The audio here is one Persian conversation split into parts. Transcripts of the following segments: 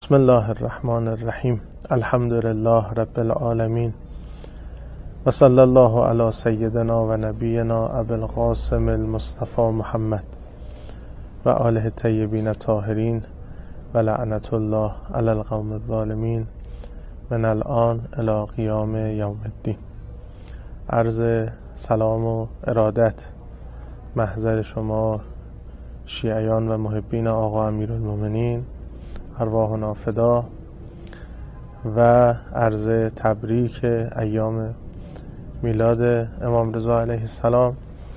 بسم الله الرحمن الرحیم. الحمد لله رب العالمین و صلی الله علی سیدنا و نبینا ابی القاسم المصطفى محمد و آله الطیبین الطاهرین و لعنت الله علی القوم الظالمین من الان الی قیام یوم الدین. عرض سلام و ارادت محضر شما شیعیان و محبین آقا امیرالمومنین، ارواحنا فدا، و عرض تبریک ایام میلاد امام رضا علیه السلام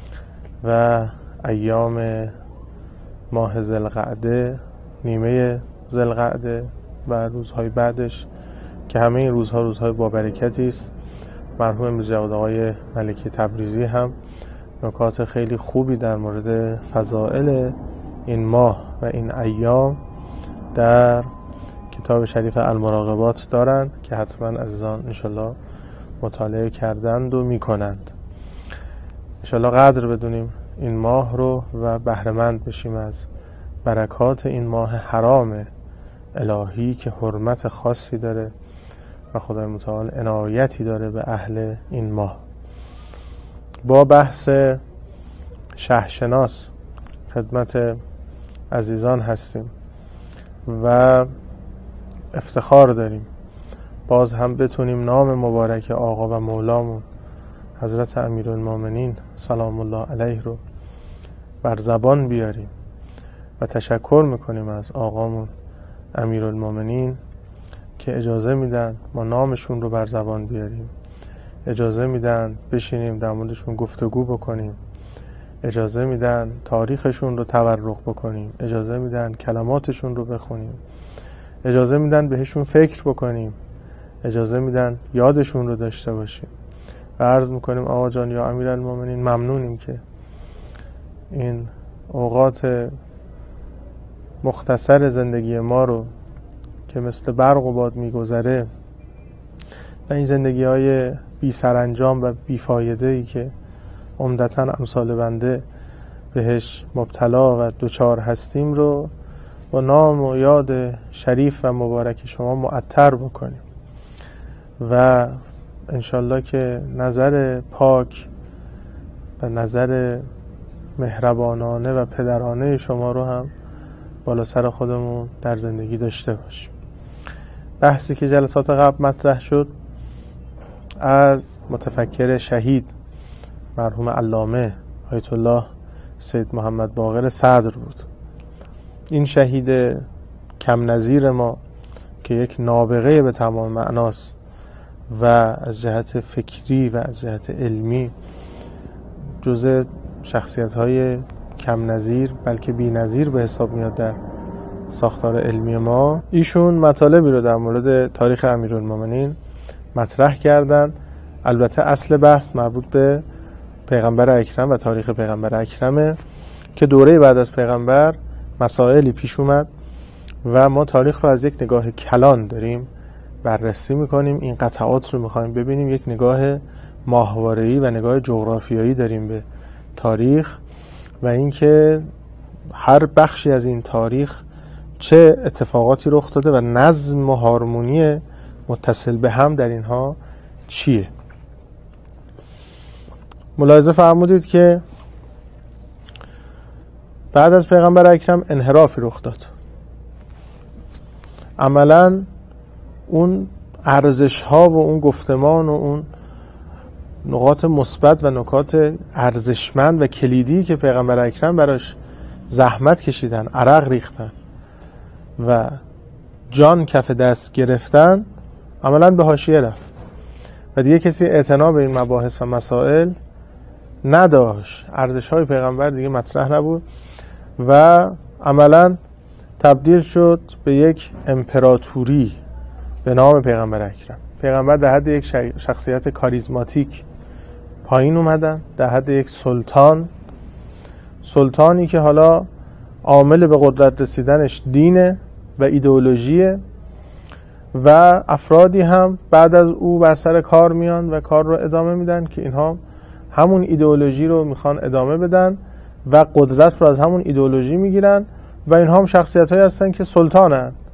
و ایام ماه ذوالقعده، نیمه ذوالقعده و روزهای بعدش که همه این روزها روزهای بابرکتی است. مرحوم امروز جواد آقای ملکی تبریزی هم نکات خیلی خوبی در مورد فضائل این ماه و این ایام در کتاب شریف المراقبات دارند که حتما عزیزان انشالله مطالعه کردند و میکنند. انشالله قدر بدونیم این ماه رو و بهره‌مند بشیم از برکات این ماه حرام الهی که حرمت خاصی داره و خدای متعال عنایتی داره به اهل این ماه. با بحث شهرشناس خدمت عزیزان هستیم و افتخار داریم باز هم بتونیم نام مبارک آقا و مولامون حضرت امیرالمومنین سلام الله علیه رو بر زبان بیاریم و تشکر میکنیم از آقامون امیرالمومنین که اجازه میدن ما نامشون رو بر زبان بیاریم، اجازه میدن بشینیم در موردشون گفتگو بکنیم، اجازه میدن تاریخشون رو تورق بکنیم، اجازه میدن کلماتشون رو بخونیم، اجازه میدن بهشون فکر بکنیم، اجازه میدن یادشون رو داشته باشیم و عرض میکنیم آقا جان یا امیرالمومنین ممنونیم که این اوقات مختصر زندگی ما رو که مثل برق و باد میگذره و این زندگی های بی سرانجام و بی فایده ای که عمدتاً امثال بنده بهش مبتلا و دوچار هستیم رو با نام و یاد شریف و مبارک شما معطر بکنیم و انشالله که نظر پاک و نظر مهربانانه و پدرانه شما رو هم بالا سر خودمون در زندگی داشته باشیم. بحثی که جلسات قبل مطرح شد از متفکر شهید مرحوم علامه آیت الله سید محمد باقر صدر بود. این شهید کم نظیر ما که یک نابغه به تمام معناست و از جهت فکری و از جهت علمی جزء شخصیت‌های کم نظیر بلکه بی نظیر به حساب میاد در ساختار علمی ما. ایشون مطالبی رو در مورد تاریخ امیرالمومنین مطرح کردن. البته اصل بحث مربوط به پیغمبر اکرم و تاریخ پیغمبر اکرمه که دوره بعد از پیغمبر مسائلی پیش اومد و ما تاریخ رو از یک نگاه کلان داریم بررسی میکنیم. این قطعات رو میخوایم ببینیم، یک نگاه ماهواره‌ای و نگاه جغرافیایی داریم به تاریخ و اینکه هر بخشی از این تاریخ چه اتفاقاتی رخ داده و نظم و هارمونی متصل به هم در اینها چیه. ملاحظه فرمودید که بعد از پیغمبر اکرم انحرافی رخ داد. عملاً اون ارزش ها و اون گفتمان و اون نقاط مثبت و نکات ارزشمند و کلیدی که پیغمبر اکرم براش زحمت کشیدن، عرق ریختن و جان کف دست گرفتن، عملاً به حاشیه رفت و دیگه کسی اعتنا به این مباحث و مسائل نداشت. ارزش‌های پیغمبر دیگه مطرح نبود و عملاً تبدیل شد به یک امپراتوری به نام پیغمبر اکرم. پیغمبر در حد یک شخصیت کاریزماتیک پایین اومدن، در حد یک سلطانی که حالا عامل به قدرت رسیدنش دینه و ایدئولوژیه و افرادی هم بعد از او بر سر کار میان و کار رو ادامه میدن که اینها همون ایدئولوژی رو میخوان ادامه بدن و قدرت رو از همون ایدئولوژی میگیرن و اینها هم شخصیت هایی هستن که سلطانن،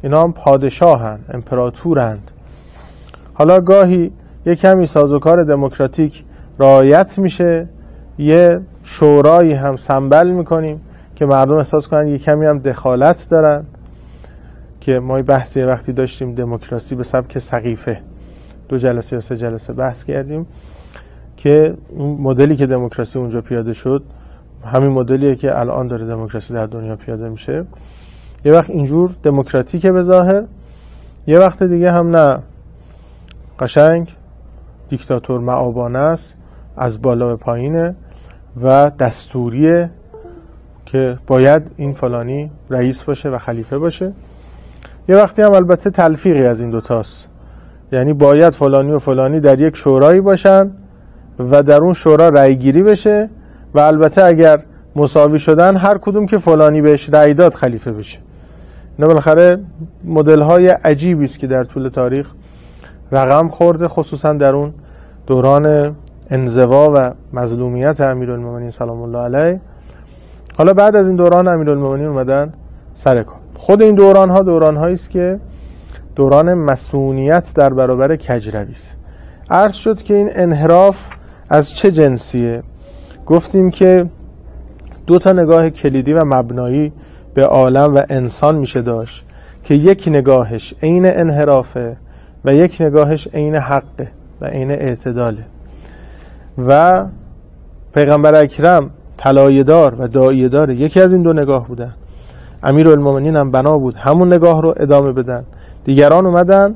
اینا هم پادشاهن، امپراتورند. حالا گاهی یک کمی سازوکار دموکراتیک رعایت میشه، یه شورایی هم سنبل میکنیم که مردم احساس کنن یک کمی هم دخالت دارن، که ما بحثی وقتی داشتیم دموکراسی به سبک سقیفه 2 جلسه یا 3 جلسه بحث کردیم که اون مدلی که دموکراسی اونجا پیاده شد همین مدلیه که الان داره دموکراسی در دنیا پیاده میشه. یه وقت اینجور دموکراتیکه به ظاهر، یه وقت دیگه هم نه، قشنگ دیکتاتور مآبانه است، از بالا به پایینه و دستوریه که باید این فلانی رئیس باشه و خلیفه باشه. یه وقتی هم البته تلفیقی از این دوتاست، یعنی باید فلانی و فلانی در یک شورایی باشن و در اون شورا رأی گیری بشه و البته اگر مساوی شدن هر کدوم که فلانی بهش رأی داد خلیفه بشه. اینا بالاخره مدل‌های عجیبی است که در طول تاریخ رقم خورده، خصوصا در اون دوران انزوا و مظلومیت امیرالمومنین سلام الله علیه. حالا بعد از این دوران امیرالمومنین اومدن سر کار. خود این دوران‌هایی است که دوران مسئولیت در برابر کجروی است. عرض شد که این انحراف از چه جنسیه؟ گفتیم که 2 تا نگاه کلیدی و مبنایی به عالم و انسان میشه داشت که یک نگاهش عین انحرافه و یک نگاهش عین حقه و عین اعتداله. و پیغمبر اکرم طلایه‌دار و داعیه‌دار یکی از این 2 نگاه بودن. امیرالمومنین هم بنا بود همون نگاه رو ادامه بدن. دیگران اومدن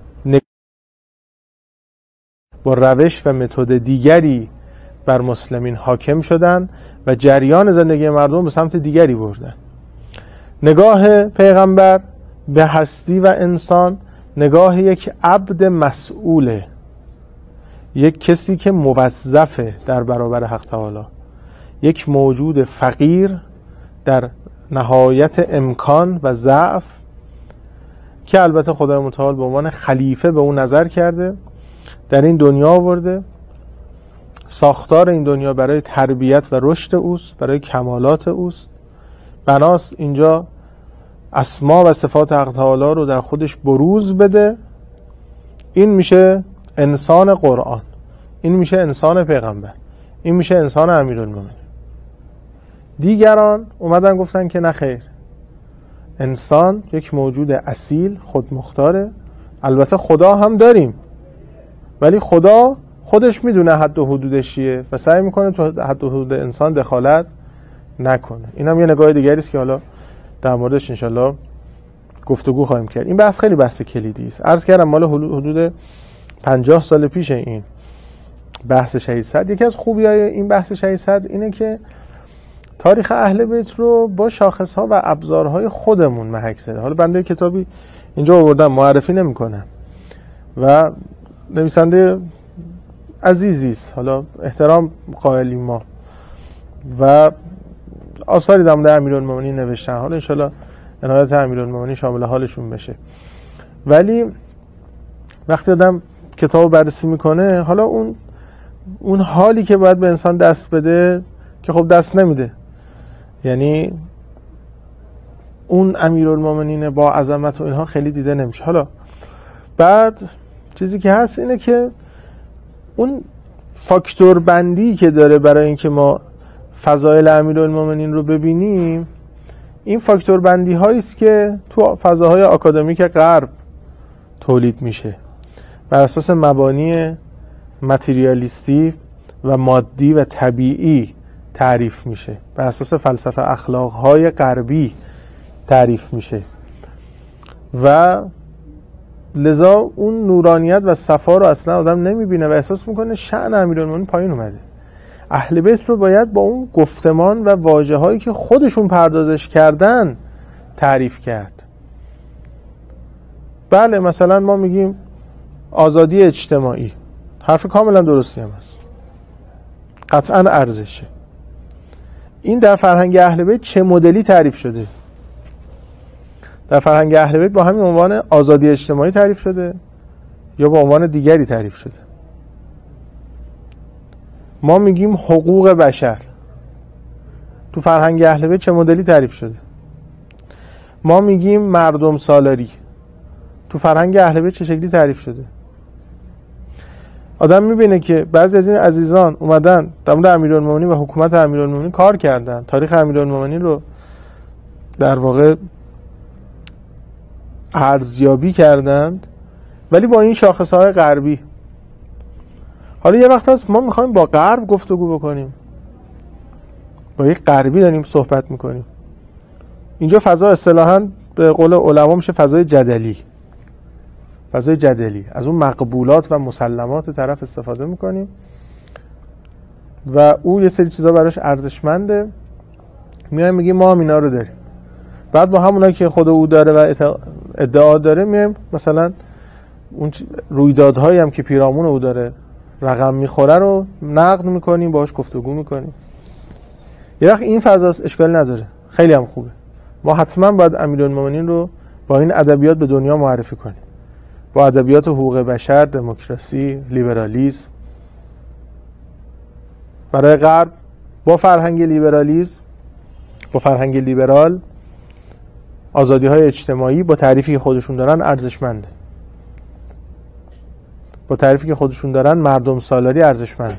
با روش و متد دیگری بر مسلمین حاکم شدن و جریان زندگی مردم به سمت دیگری بردن. نگاه پیغمبر به هستی و انسان نگاه یک عبد مسئوله، یک کسی که موظفه در برابر حق تعالی، یک موجود فقیر در نهایت امکان و ضعف که البته خدای متعال به عنوان خلیفه به اون نظر کرده، در این دنیا آورده. ساختار این دنیا برای تربیت و رشد اوست، برای کمالات اوست. بناست اینجا اسما و صفات حق تعالی رو در خودش بروز بده. این میشه انسان قرآن، این میشه انسان پیغمبر، این میشه انسان امیرالمومنین. دیگران اومدن گفتن که نه خیر، انسان یک موجود اصیل خودمختاره. البته خدا هم داریم، ولی خدا خودش میدونه حد و حدودش چیه و سعی میکنه تو حد و حدود انسان دخالت نکنه. اینم یه نگاه دیگری است که حالا در موردش انشالله گفتگو خواهیم کرد. این بحث خیلی بحث کلیدی است. عرض کردم مال حدود 50 سال پیش این بحث شهید صدر. یکی از خوبی‌های این بحث شهید صدر اینه که تاریخ اهل بیت رو با شاخص‌ها و ابزارهای خودمون محک زده. حالا بنده کتابی اینجا آوردم، معرفی نمی‌کنم و نویسنده عزیزی است، حالا احترام قائلیم ما، و آثاری در مورد امیرالمومنین نوشتن. حالا انشالله عنایت امیرالمومنین شامل حالشون بشه. ولی وقتی آدم کتابو بررسی میکنه، حالا اون حالی که باید به انسان دست بده که خب دست نمیده، یعنی اون امیرالمومنین با عظمت و اینها خیلی دیده نمیشه. حالا بعد چیزی که هست اینه که اون فاکتور بندی که داره برای اینکه ما فضایل امیرالمومنین رو ببینیم، این فاکتور بندی هایی است که تو فضاهای آکادمیک غرب تولید میشه، بر اساس مبانی متریالیستی و مادی و طبیعی تعریف میشه، بر اساس فلسفه اخلاقهای غربی تعریف میشه و لذا اون نورانیت و صفا رو اصلا آدم نمیبینه و احساس میکنه شأن امیرالمومنین پایین اومده. اهل بیت رو باید با اون گفتمان و واژه‌هایی که خودشون پردازش کردن تعریف کرد. بله مثلا ما میگیم آزادی اجتماعی، حرف کاملا درستی هم هست، قطعا ارزشه. این در فرهنگ اهل بیت چه مدلی تعریف شده؟ در فرهنگ اهل بیت با همین عنوان آزادی اجتماعی تعریف شده یا با عنوان دیگری تعریف شده؟ ما میگیم حقوق بشر، تو فرهنگ اهل بیت چه مدلی تعریف شده؟ ما میگیم مردم سالاری. تو فرهنگ اهل بیت چه شکلی تعریف شده؟ آدم میبینه که بعضی از این عزیزان اومدن در مورد امیرالمومنین و حکومت امیرالمومنین کار کردن، تاریخ امیرالمومنین رو در واقع ارزیابی کردند، ولی با این شاخصهای غربی. حالا یه وقت هست ما میخوایم با غرب گفتگو بکنیم، با یک غربی داریم صحبت میکنیم. اینجا فضا اصطلاحاً به قول علما میشه فضای جدلی. فضای جدلی، از اون مقبولات و مسلمات طرف استفاده میکنیم و او یه سری چیزا براش ارزشمنده، میایم میگیم ما هم اینا رو داریم. بعد با همونایی که خود او داره و ادعا داره میایم مثلا اون رویدادهایی هم که پیرامون او داره رقم میخوره رو نقد میکنیم، باهاش گفتگو میکنیم. یه وقت این فضا اشکال نداره، خیلی هم خوبه. ما حتما باید امیرالمومنین رو با این ادبیات به دنیا معرفی کنیم، با ادبیات حقوق بشر، دموکراسی، لیبرالیسم. برای غرب با فرهنگ لیبرالیسم، با فرهنگ لیبرال، آزادی‌های اجتماعی با تعریفی که خودشون دارن ارزشمنده. با تعریفی که خودشون دارن مردم سالاری ارزشمنده.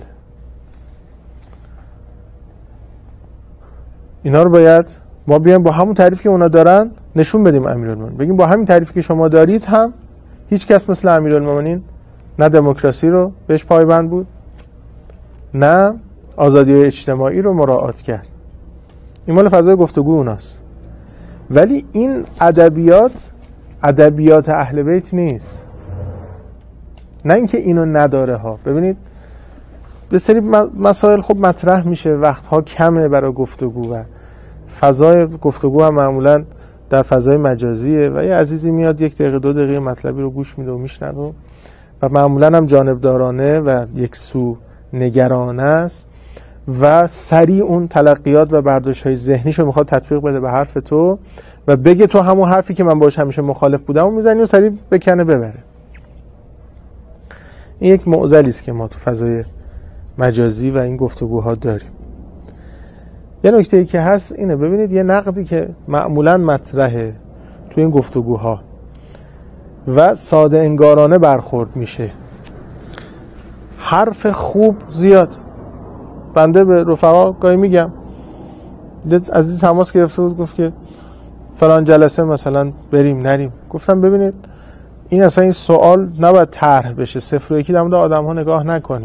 اینا رو باید ما بیایم با همون تعریفی که اونا دارن نشون بدیم امیرالمومنین، بگیم با همین تعریفی که شما دارید هم هیچ کس مثل امیرالمومنین نه دموکراسی رو بهش پایبند بود، نه آزادی اجتماعی رو مراعات کرد. این مال فضای گفتگو اوناست. ولی این ادبیات اهل بیت نیست. نه اینکه اینو نداره ها. ببینید به سری مسائل خب مطرح میشه، وقتها کمه برای گفتگو و فضای گفتگو هم معمولا در فضای مجازیه و یه عزیزی میاد 1 دقیقه 2 دقیقه مطلبی رو گوش میده و میشنوه و معمولا هم جانبدارانه و یک سو نگرانه است و سریع اون تلقیات و برداشت‌های ذهنیشو میخواد تطبیق بده به حرف تو و بگه تو همون حرفی که من باهاش همیشه مخالف بودم و میزنی و سریع بکنه ببره. این یک معضلی است که ما تو فضای مجازی و این گفتگوها داریم. یه نکته‌ای که هست اینه، ببینید یه نقدی که معمولاً مطرحه تو این گفتگوها و ساده انگارانه برخورد میشه، حرف خوب زیاد. بنده به رفقا گاهی میگم، عزیز تماس گرفته بود گفت که فلان جلسه مثلا بریم نریم. گفتم ببینید این اصلا این سوال نباید طرح بشه، 0 و 1 در مورد آدم ها نگاه نکنیم.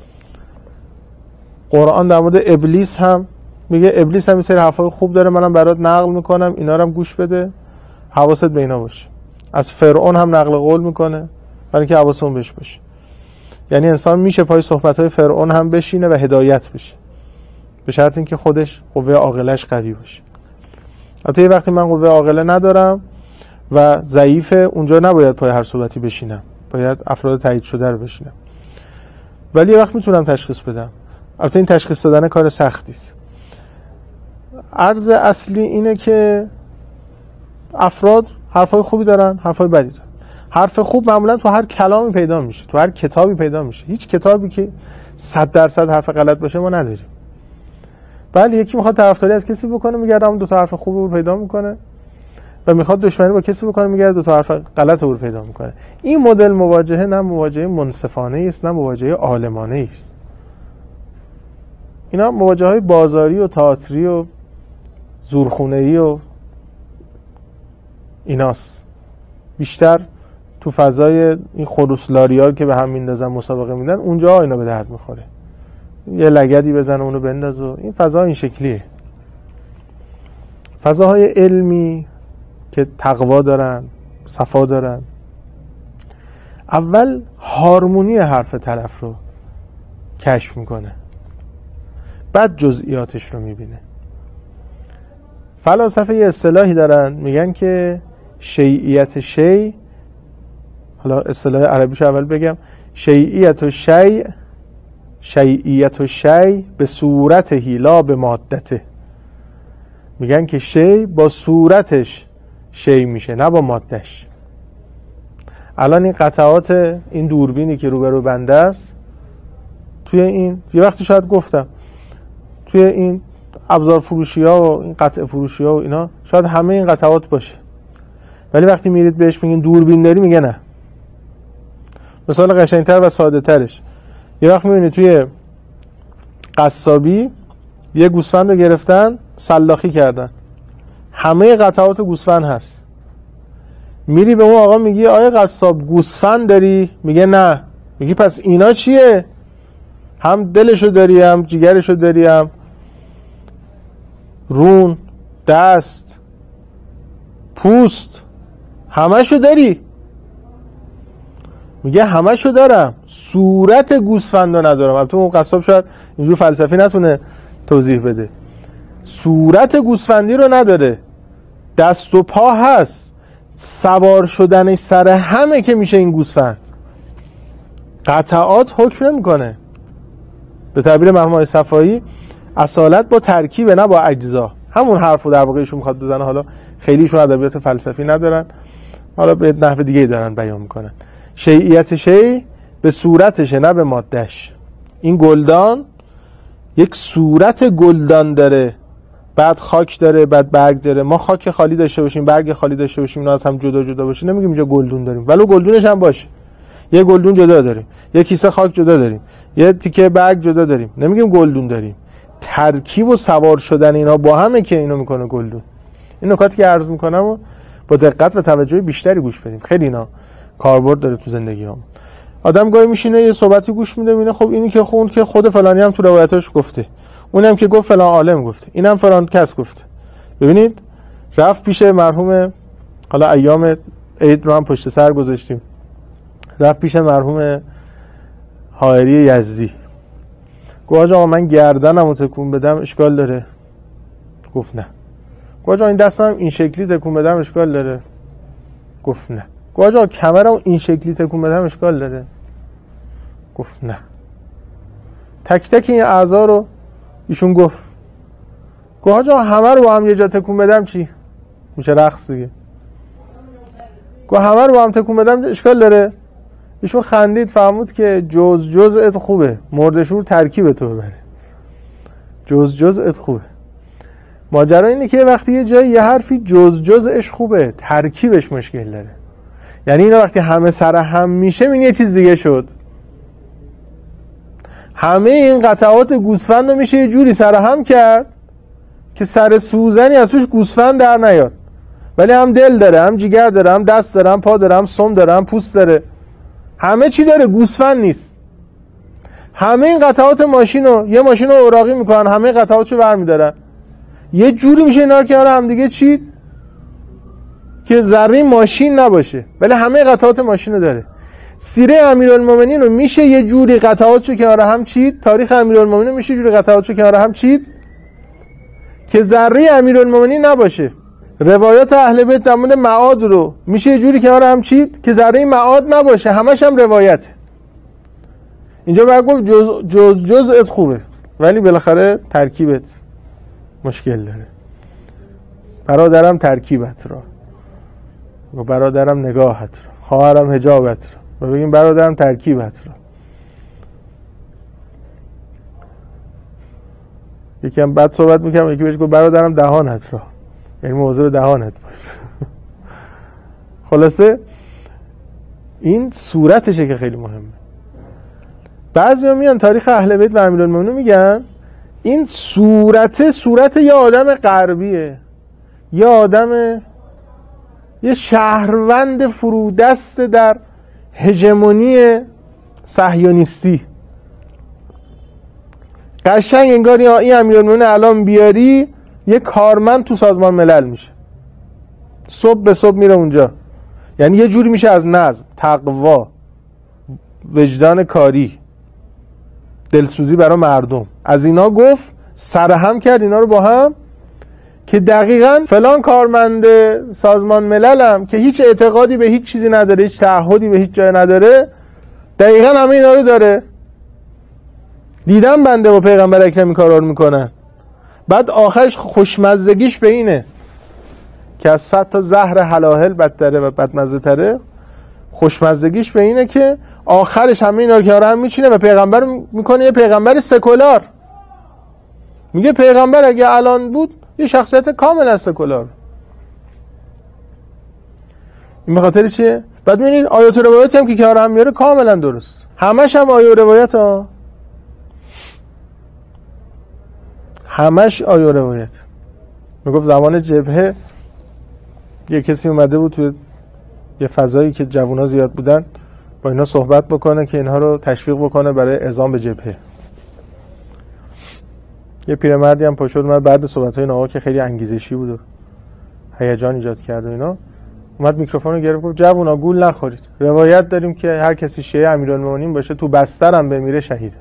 قرآن در مورد ابلیس هم میگه ابلیس هم این سری حرفای خوب داره، منم برات نقل میکنم، اینا رو هم گوش بده، حواست به اینا باشه. از فرعون هم نقل قول میکنه برای اینکه حواسمون بهش باشه. یعنی انسان میشه پای صحبت‌های فرعون هم بشینه و هدایت بشه، به شرط اینکه خودش قوه عاقلش قوی باشه. البته یه وقتی من قوه عاقله ندارم و ضعیفه، اونجا نباید پای هر صحبتی بشینم، باید افراد تایید شده رو بشینم. ولی یه وقت میتونم تشخیص بدم. البته این تشخیص دادن کار سختی است. عرض اصلی اینه که افراد حرفای خوبی دارن، حرفای بدی دارن. حرف خوب معمولا تو هر کلامی پیدا میشه، تو هر کتابی پیدا میشه. هیچ کتابی که 100% حرف غلط باشه ما نداریم. بله یکی میخواد طرفداری از کسی بکنه، میگرده اون 2 تا حرف خوب رو پیدا میکنه و میخواد دشمنی با کسی بکنه، میگرده 2 تا حرف غلط رو پیدا میکنه. این مدل مواجهه نه مواجهه منصفانه است، نه مواجهه عالمانه است. اینا مواجهه‌های بازاری و تئاتری و زورخونه‌ای و ایناست. بیشتر تو فضای این خروسلاری‌ها که به هم میندازن مسابقه میدن، اونجا اینا به درد میخوره. یه لگدی بزنه اونو بنداز و این فضا این شکلیه. فضاهای علمی که تقوا دارن، صفا دارن، اول هارمونی حرف طرف رو کشف میکنه، بعد جزئیاتش رو میبینه. فلاسفه یه اصطلاحی دارن میگن که شیعیت شیء، حالا اصطلاح عربیش اول بگم، شیعیت شیء به صورته لا به مادته. میگن که شیء با صورتش شیء میشه نه با مادهش. الان این قطعات این دوربینی که روبرو بنده است، توی این یه وقتی شاید گفتم توی این ابزار فروشی ها و این قطع فروشی ها و اینا شاید همه این قطعات باشه. ولی وقتی میرید بهش میگین دوربین داری میگه نه. مثال قشنگتر و ساده ترش، یه وقت میبینی توی قصابی یه گوسفند رو گرفتن سلاخی کردن، همه قطعات گوسفند هست، میری به اون آقا میگی آیا قصاب گوسفند داری؟ میگه نه. میگی پس اینا چیه؟ هم دلشو داری، هم جیگرشو داری، هم رون، دست، پوست، همشو داری. میگه همشو دارم، صورت گوسفندو ندارم. البته اون قصاب شاید اینجور فلسفی نتونه توضیح بده. صورت گوسفندی رو نداره، دست و پا هست، سوار شدنش سر همه که میشه این گوسفند. قطعات حکم نمیکنه. به تعبیر مرحوم آقای صفایی اصالت با ترکیب نه با اجزا. همون حرفو در واقع ایشون میخواد بزنه. حالا خیلی ایشون ادبیات فلسفی ندارن، حالا به نحو دیگه دارن بیان میکنن. شیعیت شیء به صورتشه نه به مادهش. این گلدان یک صورت گلدان داره، بعد خاک داره، بعد برگ داره. ما خاک خالی داشته باشیم، برگ خالی داشته باشیم، اینا از هم جدا جدا باشه، نمیگیم اینجا گلدون داریم، ولو گلدونش هم باشه. یه گلدون جدا داریم، یه کیسه خاک جدا داریم، یه تیکه برگ جدا داریم، نمیگیم گلدون داریم. ترکیب و سوار شدن اینا با همه که اینو میکنه گلدون. این نکاتی که عرض میکنم و با دقت و توجه بیشتری گوش بدیم. خیلی اینا کاربرد داره تو زندگیام. آدم گاهی میشینه یه صحبتی گوش میده، میبینه خب اینی که خوند که خود فلانی هم تو روایتاش گفته، اونم که گفت فلان عالم گفته، اینم فلان کس گفته. ببینید رفت پیش مرحوم، حالا ایام عید رو هم پشت سر گذاشتیم، رفت پیش مرحوم حائری یزدی، گفت آقا من گردنمو تکون بدم اشکال داره؟ گفت نه. گفت آقا این دستم این شکلی تکون بدم اشکال داره؟ گفت نه. گفت آقا کمرم این شکلی تکون بدم اشکال داره؟ گفت نه. تک تک این اعضا رو ایشون گفت آقا همه رو با هم یه جا تکون بدم چی؟ میشه رقص دیگه. گفت همه رو با هم تکون بدم اشکال داره؟ ایشون خندید، فهمود که جزءت خوبه، مردشور ترکیب تو ببره. جزءت خوبه. ماجرا اینه که وقتی یه جایی یه حرفی جزءش خوبه، ترکیبش مشکل داره. یعنی اینا وقتی همه سر هم میشه این یه چیز دیگه شد. همه این قطعات گوسفند رو میشه یه جوری سر هم کرد که سر سوزنی از توش گوسفند در نیاد، ولی هم دل داره، هم جیگر داره، هم دست داره، هم پا داره، هم سم داره، هم پوست داره، همه چی داره، گوسفند نیست. همه این قطعات ماشین رو، یه ماشین رو اوراقی میکنن، همه قطعاتشو برمیدارن، یه جوری میشه اینا رو کنار هم دیگه چید که ذره ماشین نباشه، ولی همه قطعات ماشین رو داره. سیره امیرالمومنین رو میشه یه جوری قطعاتشو کنار هم چید، تاریخ امیرالمومنین رو میشه یه جوری قطعاتشو کنار هم چید که ذره امیرالمومنین نباشه. روایات اهل بیت در مورد معاد رو میشه یه جوری کنار هم چید که ذره معاد نباشه، همش هم روایته. اینجا باید گفت جزءت خوبه، ولی بالاخره ترکیبت مشکل داره. برادرم ترکیبت را، و برادرم نگاهت را، خواهرم حجابت را، و بگیم برادرم ترکیبت را. یکی هم بعد صحبت میکنم، یکی بهش گفت برادرم دهانت را، یعنی موضوع دهانت باش. خلاصه این صورتشه که خیلی مهمه. بعضی هم میان تاریخ اهل بیت و امیرالمومنین میگن این صورت یه آدم غربیه، یه آدم، یه شهروند فرودست در هژمونی صهیونیستی. قشنگ انگار این امیرالمومنین الان بیاری یه کارمند تو سازمان ملل میشه، صبح به صبح میره اونجا. یعنی یه جوری میشه از نظم، تقوا، وجدان کاری، دلسوزی برای مردم، از اینا گفت، سرهم کرد اینا رو با هم که دقیقاً فلان کارمند سازمان مللم که هیچ اعتقادی به هیچ چیزی نداره، هیچ تعهدی به هیچ جای نداره، دقیقاً همه اینا رو داره. دیدم بنده با پیغمبر اکرم این کارا رو میکنن. بعد آخرش خوشمزگیش به اینه که از 100 تا زهر حلاهل بدتره و بدمزه تره. خوشمزگیش به اینه که آخرش همه اینا رو کنار هم میچینه و پیغمبر میکنه یه پیغمبر سکولار. میگه پیغمبر اگه الان بود یه شخصیت کاملا سکولار. این به خاطر چیه؟ بعد می‌بینید آیات و روایاتی هم که کنار هم میاره کاملا درست، همش هم آیه و روایت ها، همش آیه و روایت. میگفت زمان جبهه یه کسی اومده بود توی یه فضایی که جوونا زیاد بودن با اینا صحبت بکنه که اینها رو تشویق بکنه برای اعزام به جبهه. یه پیرمردی هم پاشد اومد بعد صحبت‌های این آقا که خیلی انگیزشی بود و هیجان ایجاد کرد و اینا، اومد میکروفون رو گرفت گفت جوونا گول نخورید، روایت داریم که هر کسی شیعه امیرالمومنین باشه تو بستر هم بمیره شهیده.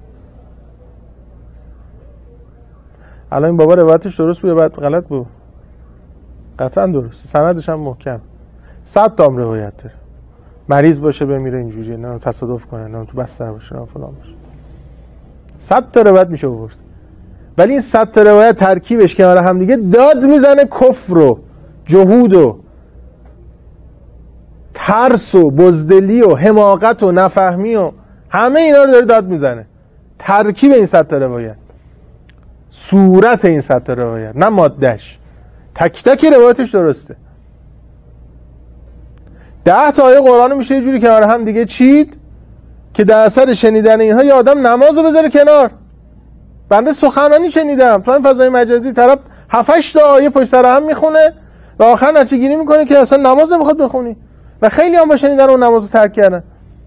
الان این بابا روایتش درست بود یا بعد غلط بود؟ قطعا درست، سندش هم محکم. 100 تا روایت داره، مریض باشه بمیره اینجوریه، نه تصادف کنه، نه تو بستر باشه، نه فلان باشه. 100 تا روایت میشه آورد. ولی این 100 تا روایت ترکیبش کنار هم دیگه داد میزنه کفر و جهود و ترس و بزدلی و حماقت و نفهمی و همه اینا رو داره داد میزنه. ترکیب این 100 تا روایت، صورت این 100 تا روایت، نه مادهش. تک تک روایتش درسته. 10 تا آیه قرآن میشه یه جوری کنار هم دیگه چید که در اثر شنیدن اینها یه آدم نمازو بذاره کنار. بنده سخنرانی شنیدم تو این فضای مجازی، طرف 7-8 تا آیه پشت سر هم میخونه و آخر نتیجه گیری میکنه که اصلا نماز نمیخواد بخونی و خیلی هم با شنیدن اون نمازو ترک کردن.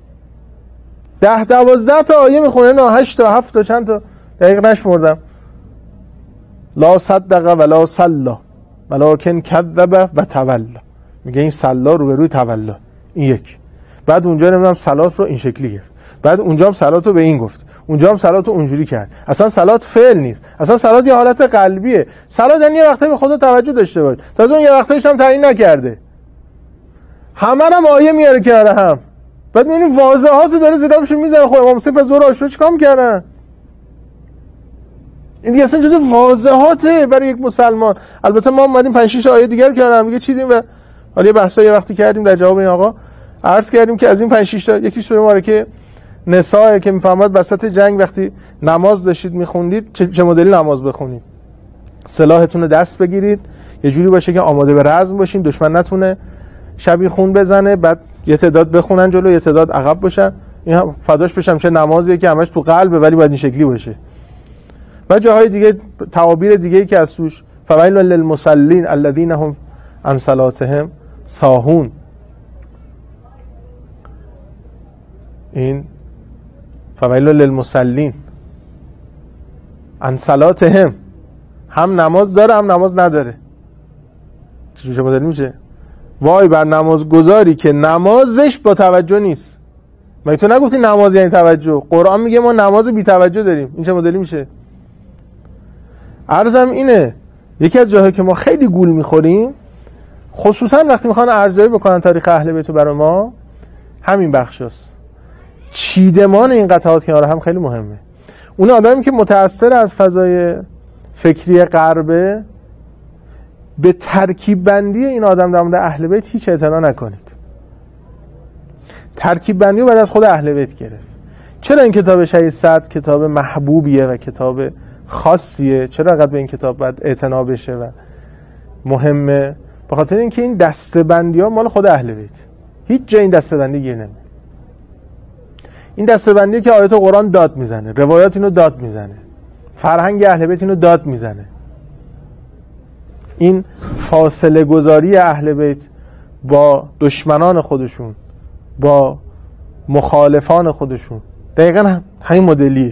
10-12 تا آیه میخونه، نه 8 تا 7 تا چند تا دقیق نشمردم. لا صدق ولا صلا ولکن کذب و تولا. میگه این صلا رو به روی تولا، این یک. بعد اونجا نمیدونم صلات رو این شکلی گرفت، بعد اونجا هم صلات رو به این گفت، اونجا هم صلات رو اونجوری کرد. اصلا صلات فعل نیست، اصلا صلات یه حالت قلبیه. صلات یعنی یه وقتی به خدا توجه داشته باش، تازه اون یه وقتیش هم تعیین نکرده. همه هم آیه میاره کنار هم، بعد میبینی واضحاتو داره زیرابش میزنه. خب امام حسین پس ظهر عاشورا چیکار میکردن؟ این دیگه اصلا جزء واضحاته برای یک مسلمان. البته ما اومدیم 5-6 آیه دیگر کنار هم دیگه چیدیم و حالا یه بحثا یه وقتی کردیم در جواب این آقا، عرض کردیم که از این 5-6 تا یکی سوره مبارکه نساء که میفهمد وسط جنگ وقتی نماز داشتید میخوندید چه مدلی نماز بخونید. سلاحتون رو دست بگیرید، یه جوری باشه که آماده به رزم باشین، دشمن نتونه شبی خون بزنه، بعد یه تعداد بخونن جلو، یه تعداد عقب باشن. این فداش بشم چه نمازیه که همش تو قلبه ولی باید این شکلی باشه. و جاهای دیگه تعابیر دیگه‌ای که از توش فویل للمصلین الذین هم عن صلاتهم ساهون. این فویل للمصلین عن صلاتهم، هم نماز داره هم نماز نداره. چه مدل میشه؟ وای بر نمازگزاری که نمازش با توجه نیست. مگه تو نگفتی نماز یعنی توجه؟ قرآن میگه ما نماز بی توجه داریم. این چه مدلی میشه؟ عرضم اینه، یکی از جاهایی که ما خیلی گول میخوریم، خصوصا وقتی میخوان ارزیابی بکنن تاریخ اهل بیت برای ما، همین بخشاست. چیدمان این قطعات کنار هم خیلی مهمه. اون آدمی که متأثر از فضای فکری غربه، به ترکیب بندی این آدم در مورد اهل بیت هیچ اعتنا نکنید. ترکیب بندی رو بعد از خود اهل بیت گرفت. چرا این کتاب شهید صدر کتاب محبوبیه و کتاب خاصیه؟ چرا انقدر به این کتاب باید اعتنا بشه و مهمه؟ به خاطر اینکه این دسته‌بندی‌ها مال خود اهل بیت، هیچ جای این دسته‌بندی گیر نمیاد. این دسته‌بندی که آیات قرآن داد میزنه، روایات اینو داد میزنه، فرهنگ اهل بیت اینو داد میزنه. این فاصله گذاری اهل بیت با دشمنان خودشون، با مخالفان خودشون، دقیقاً همین مدلیه.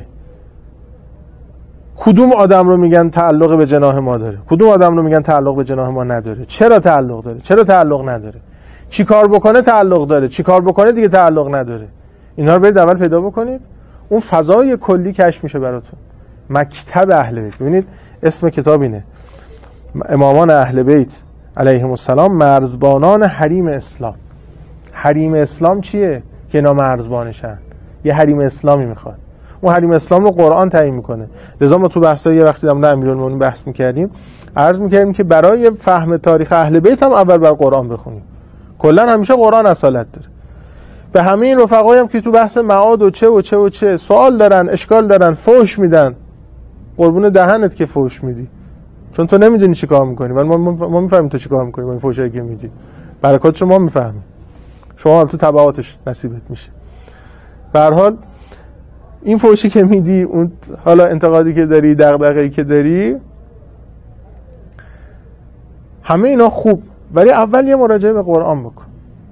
کدوم آدم رو میگن تعلق به جناح ما داره، کدوم آدم رو میگن تعلق به جناح ما نداره، چرا تعلق داره، چرا تعلق نداره، چی کار بکنه تعلق داره، چی کار بکنه دیگه تعلق نداره. اینا رو برید اول پیدا بکنید، اون فضای کلی کشف میشه براتون. مکتب اهل بیت. ببینید اسم کتاب اینه، امامان اهل بیت علیهم السلام مرزبانان حریم اسلام. حریم اسلام چیه که اینا مرزبانشن؟ یه حریم اسلامی میخواد. اون حریم اسلام رو قرآن تعیین میکنه. لذا ما تو بحثای یه وقتی در مورد امیرالمومنین بحث میکردیم، عرض میکردیم که برای فهم تاریخ اهل بیت هم اول بر قرآن بخونیم. کلا همیشه قرآن اصالت داره. به همه این رفقایی هم که تو بحث معاد و چه و چه و چه سوال دارن، اشکال دارن، فحش میدن، قربون دهنت که فحش میدی، چون تو نمیدونی چی کار میکنی، ولی ما میفهمیم تو چی کار میکنی با این فحشایی که میدی. برکاتش ما میفهمیم، شما هم تو تبعاتش نصیبت میشه. به هر حال این فوشی که میدی، اون حالا انتقادی که داری، دغدغه‌ای که داری، همه اینا خوب، ولی اول یه مراجعه به قرآن بکن.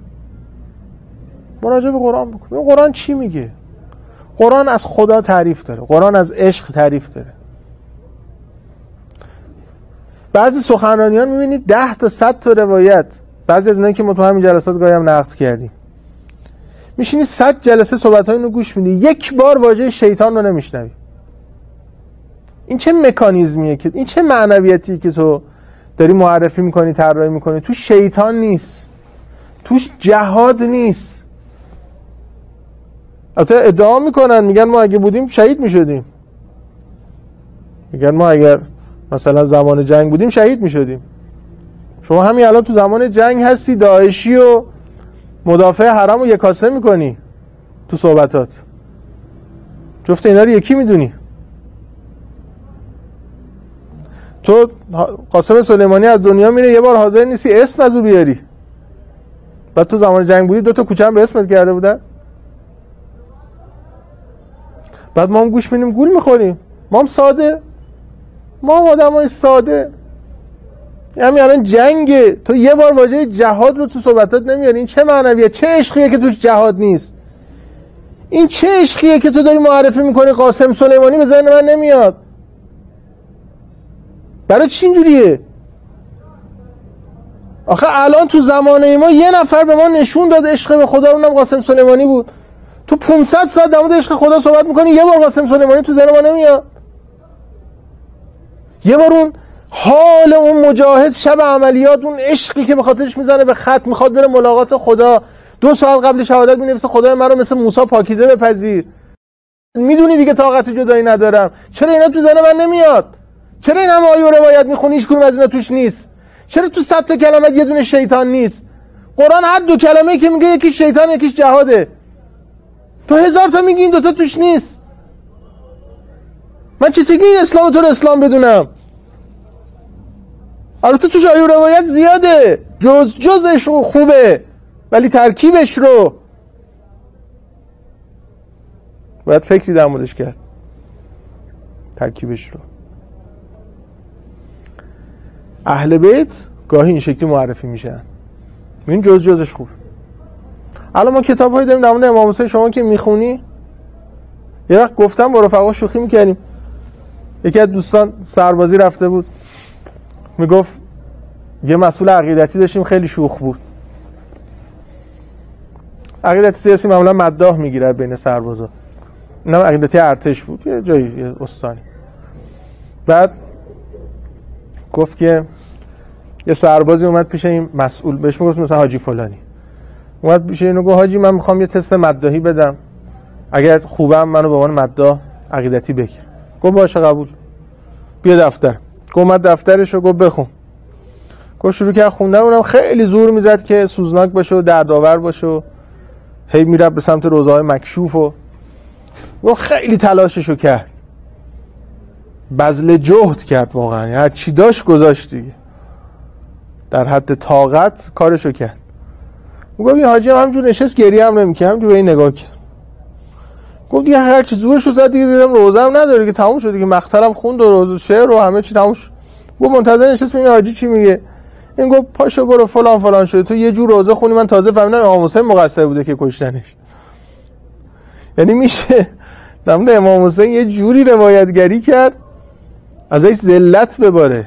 مراجعه به قرآن بکن. قرآن چی میگه؟ قرآن از خدا تعریف داره، قرآن از عشق تعریف داره. بعضی سخنرانیان میبینید 10 تا 100 تا روایت، بعضی از اینایی که ما تو همین جلسات گاهی هم نقد کردیم، میشینی 100 جلسه صحبت‌های اینو گوش میدی، یک بار واژه شیطان رو نمیشنوی. این چه مکانیزمیه که این چه معنویتی که تو داری معرفی میکنی، طراحی میکنی؟ تو شیطان نیست، توش جهاد نیست. البته ادعا میکنن، میگن ما اگه بودیم شهید میشدیم، میگن ما اگر مثلا زمان جنگ بودیم شهید میشدیم. شما همین الان تو زمان جنگ هستی، داعشی و مدافع حرم رو یکاسه میکنی تو صحبتات، جفت اینا رو یکی میدونی. تو قاسم سلیمانی از دنیا میره، یه بار حاضر نیستی اسم از او بیاری، بعد تو زمان جنگ بودی 2 تا کوچه هم به اسمت کرده بودن. بعد ما هم گوش میدیم گول میخوریم. ما هم ساده، ما هم آدمای ساده. همین الان جنگه، تو یه بار واژه جهاد رو تو صحبتات نمیاری. این چه معنویه؟ چه عشقیه که توش جهاد نیست؟ این چه عشقیه که تو داری معرفی میکنی قاسم سلیمانی به ذهن من نمیاد؟ برای چی اینجوریه؟ آخه الان تو زمانه ما یه نفر به ما نشون داد عشق به خدا، اونم قاسم سلیمانی بود. تو 500 ساعت در مورد عشق خدا صحبت میکنی، یه بار قاسم سلیمانی تو ذهن ما نمیاد. یه بار اون حال اون مجاهد شب عملیات، اون عشقی که به خاطرش میزنه به خط، میخواد بره ملاقات خدا، 2 ساعت قبل شهادت مینویسه خدای من رو مثل موسی پاکیزه بپذیر، میدونی دیگه طاقت جدایی ندارم. چرا اینا تو ذهن من نمیاد؟ چرا این همه آیه و روایت میخونی هیچ کدوم از اینا توش نیست؟ چرا تو 100 تا کلمه یه دونه شیطان نیست؟ قرآن هر 2 کلمه که میگه یکی شیطان یکیش جهاده، تو 1000 تا میگی این 2 تا توش نیست. من چطوری این اسلام تو رو اسلام بدونم؟ البته توش آیه و روایت زیاده، جزش رو خوبه، ولی ترکیبش رو باید فکری در موردش کرد. ترکیبش رو اهل بیت گاهی این شکلی معرفی میشن، این جزش خوبه. الان ما کتاب‌هایی داریم در مورد امام حسین، شما که میخونی، یه وقت گفتم با رفقا شوخی میکردیم، یکی از دوستان سربازی رفته بود، میگفت یه مسئول عقیدتی داشتیم خیلی شوخ بود. عقیدتی سیاسی معمولا مداح میگیره بین سربازا، اینم عقیدتی ارتش بود، یه جایی یه استانی. بعد گفت که یه سربازی اومد پیش این مسئول، بهش میگفت مثلا حاجی فلانی، اومد پیش اینو گفت حاجی من میخوام یه تست مداحی بدم، اگر خوبم منو به عنوان مداح عقیدتی بگیر. گفت باشه قبول، بیا دفتر. گفت اومد دفترش رو گفت بخون. گفت شروع کرد خوندن، اونم خیلی زور میزد که سوزناک باشه و دردآور باشه و هی میره به سمت روزهای مکشوف و خیلی تلاششو کرد، بذل جهد کرد، واقعا هر چی داشت گذاشت دیگه، در حد طاقت کارشو کرد. گفت این حاجی همجور نشست گریه هم نمی‌کنه، همجور به این نگاه کرد. گفت دیگه هر چی زورشو زد دیگه، دیدم روزه هم نداره که تموم شد دیگه، مقتلم خوند و روز شعر و همه چی تموم شد. گفت منتظر نشست ببینم حاجی چی میگه. این گفت پاشو برو فلان فلان شده، تو یه جور روزه خونی من تازه فهمیدم امام حسین مقصر بوده که کشتنش. یعنی میشه در مورد امام حسین یه جوری روایتگری کرد ازش ذلت بباره.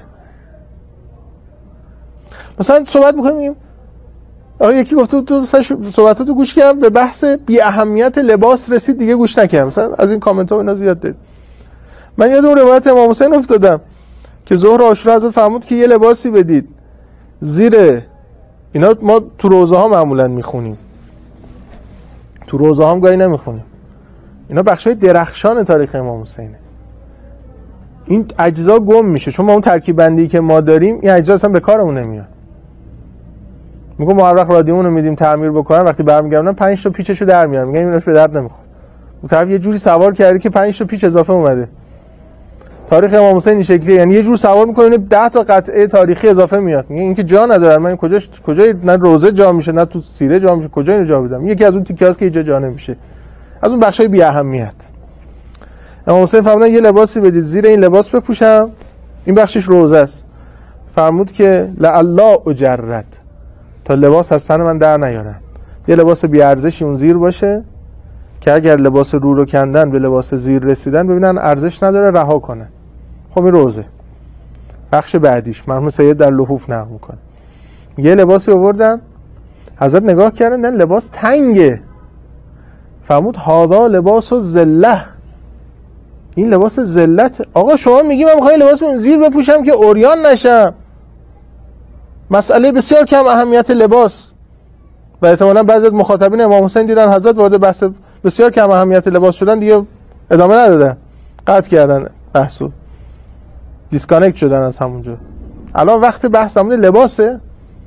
مثلا صحبت می‌کنیم، یکی گفت تو صحبتاتو گوش کردم به بحث بی اهمیت لباس رسید دیگه گوش نکردم. مثلا از این کامنت‌ها اینا زیاد دید. من یاد اون روایت امام حسین افتادم که ظهر عاشورا حضرت فرمود که یه لباسی بدید زیر اینا، ما تو روزه ها معمولا میخونیم، تو روزه ها هم گاهی نمیخونیم، اینا بخشای درخشان تاریخ امام حسینه. این اجزا گم میشه چون ما اون ترکیب بندی که ما داریم این اجزا اصلا به کارمون نمیاد. میگم محرق رادیومونو میدیم تعمیر بکنن، وقتی برمیگردن 5 تا پیچشو در میارن، میگن ایناش به درد نمیخوره. اون طرف یه جوری سوار کرده که 5 تا پیچ اضافه اومده. تاریخ امام حسین این شکلیه، یعنی یه جور سوار میکنه 10 تا قطعه تاریخی اضافه میاد، میگه این که جا نداره، من کجای نه روزه جا میشه نه تو سیره جا میشه، کجا اینو جا بدم؟ یکی از اون تیکه‌هاست که اینجا جا نمیشه، از اون بخشای بی اهمیت. امام حسین فرمودن یه لباسی بدید زیر این لباس بپوشم، این بخشش روزه است. فرمود که لعلا اجرد، تا لباس از تن من در نیارن، یه لباس بی ارزشی اون زیر باشه که اگر لباس رو کندن به لباس زیر رسیدن ببینن ارزش نداره رها کنن. خب این روزه. بخش بعدیش مرحوم سید در لحوف نقل میکنه، یه لباسی آوردن، حضرت نگاه کردن نه لباس تنگه، فرمود هذا لباس ذله، این لباس ذلت. آقا شما میگی من میخوام لباس اون زیر بپوشم که عریان نشم، مسئله بسیار کم اهمیت لباس. و احتمالاً بعضی از مخاطبین امام حسین دیدن حضرت وارد بحث بسیار کم اهمیت لباس شدن، دیگه ادامه ندادن، قطع کردن بحثو، دیسکانکت شدن از همونجا. الان وقت بحث همون لباسه.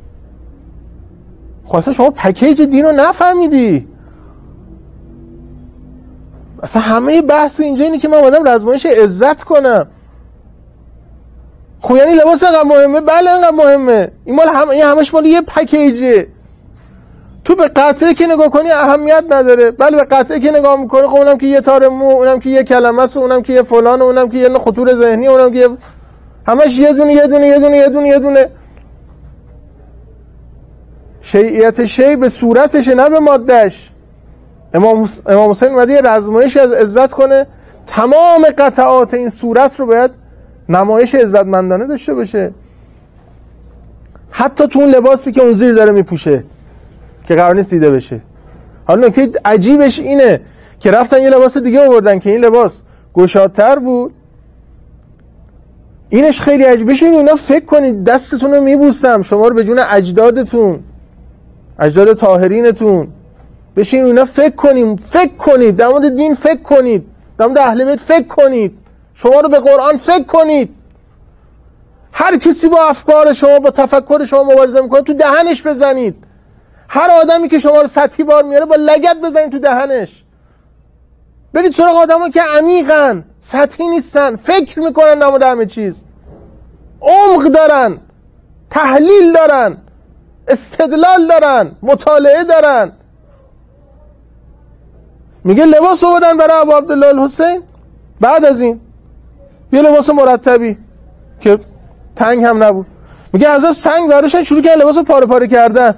خواسته شما پکیج دین رو نفهمیدی. اصلا همه بحث اینجا اینه که من اومدم رزمایش عزت کنم. خب یعنی لباس اینقدر مهمه؟ بله اینقدر مهمه. این مال همش مال یه پکیجه. تو به قطعه که نگاه کنی اهمیت نداره. بله به قطعه که نگاه میکنی خب اونم که یه تار مو، اونم که یه کلمه است، اونم که یه فلان، اونم که یه خطور ذهنی، اونم که همش یه دونه یه دونه یه دونه یه دونه یه دونه. شیعیت شیع به صورتشه نه به مادهش. امام حسین اومده یه رزمایش از عزت کنه، تمام قطعات این صورت رو باید نمایش عزتمندانه داشته باشه، حتی تو اون لباسی که اون زیر داره میپوشه که قرار نیست دیده بشه. حالا نکته عجیبش اینه که رفتن یه لباس دیگه آوردن که این لباس گشادتر بود. اینش خیلی عجیبه. اینا فکر کنید دستتون رو میبوسم شما رو به جون اجدادتون، اجداد طاهرینتون، بشین اینا فکر کنید در مورد دین فکر کنید، در مورد اهل بیت فکر کنید، شما رو به قرآن فکر کنید. هر کسی با افکار شما با تفکر شما مبارزه میکنه تو دهنش بزنید. هر آدمی که شما رو سطحی بار میاره با لگد بزنید تو دهنش. برید سراغ آدمایی که عمیقن، سطحی نیستن، فکر میکنن در مورد همه چیز، عمق دارن، تحلیل دارن، استدلال دارن، مطالعه دارن. میگه لباس آوردن برای ابو عبدالله الحسین. بعد از این یه لباس مرتبی که تنگ هم نبود. میگه از سنگ براشن شروع کردن لباس رو پاره پاره کردن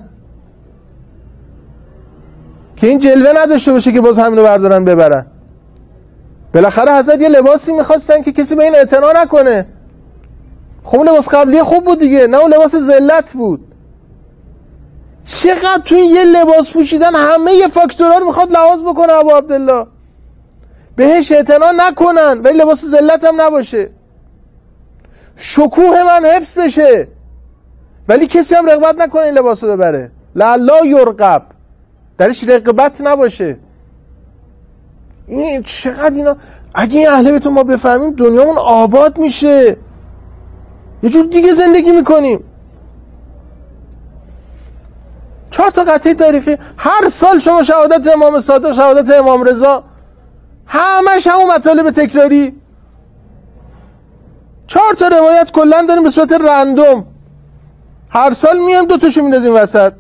که این جلوه نداشته باشه که باز همینو بردارن ببرن. بالاخره حضرت یه لباسی میخواستن که کسی به این اعتنا نکنه. خب اون لباس قبلی خوب بود دیگه، نه اون لباس ذلت بود. چقدر تو یه لباس پوشیدن همه یه فاکتورها رو میخواد لحاظ بکنه ابو عبدالله، بهش اعتنا نکنن ولی لباس ذلت هم نباشه، شکوه من حفظ بشه ولی کسی هم رغبت نکنه این لباس رو ببره، لا یرغب، درش رغبت نباشه. این چقدر اینا اگه این اهل بیت ما بفهمیم دنیامون آباد میشه، یه جور دیگه زندگی میکنیم. 4 تا قطعه تاریخی هر سال شما شهادت امام صادق، شهادت امام رضا، همش همون مطالب تکراری. 4 تا روایت کلا داریم به صورت رندوم، هر سال میام 2 تاشو میندازیم وسط.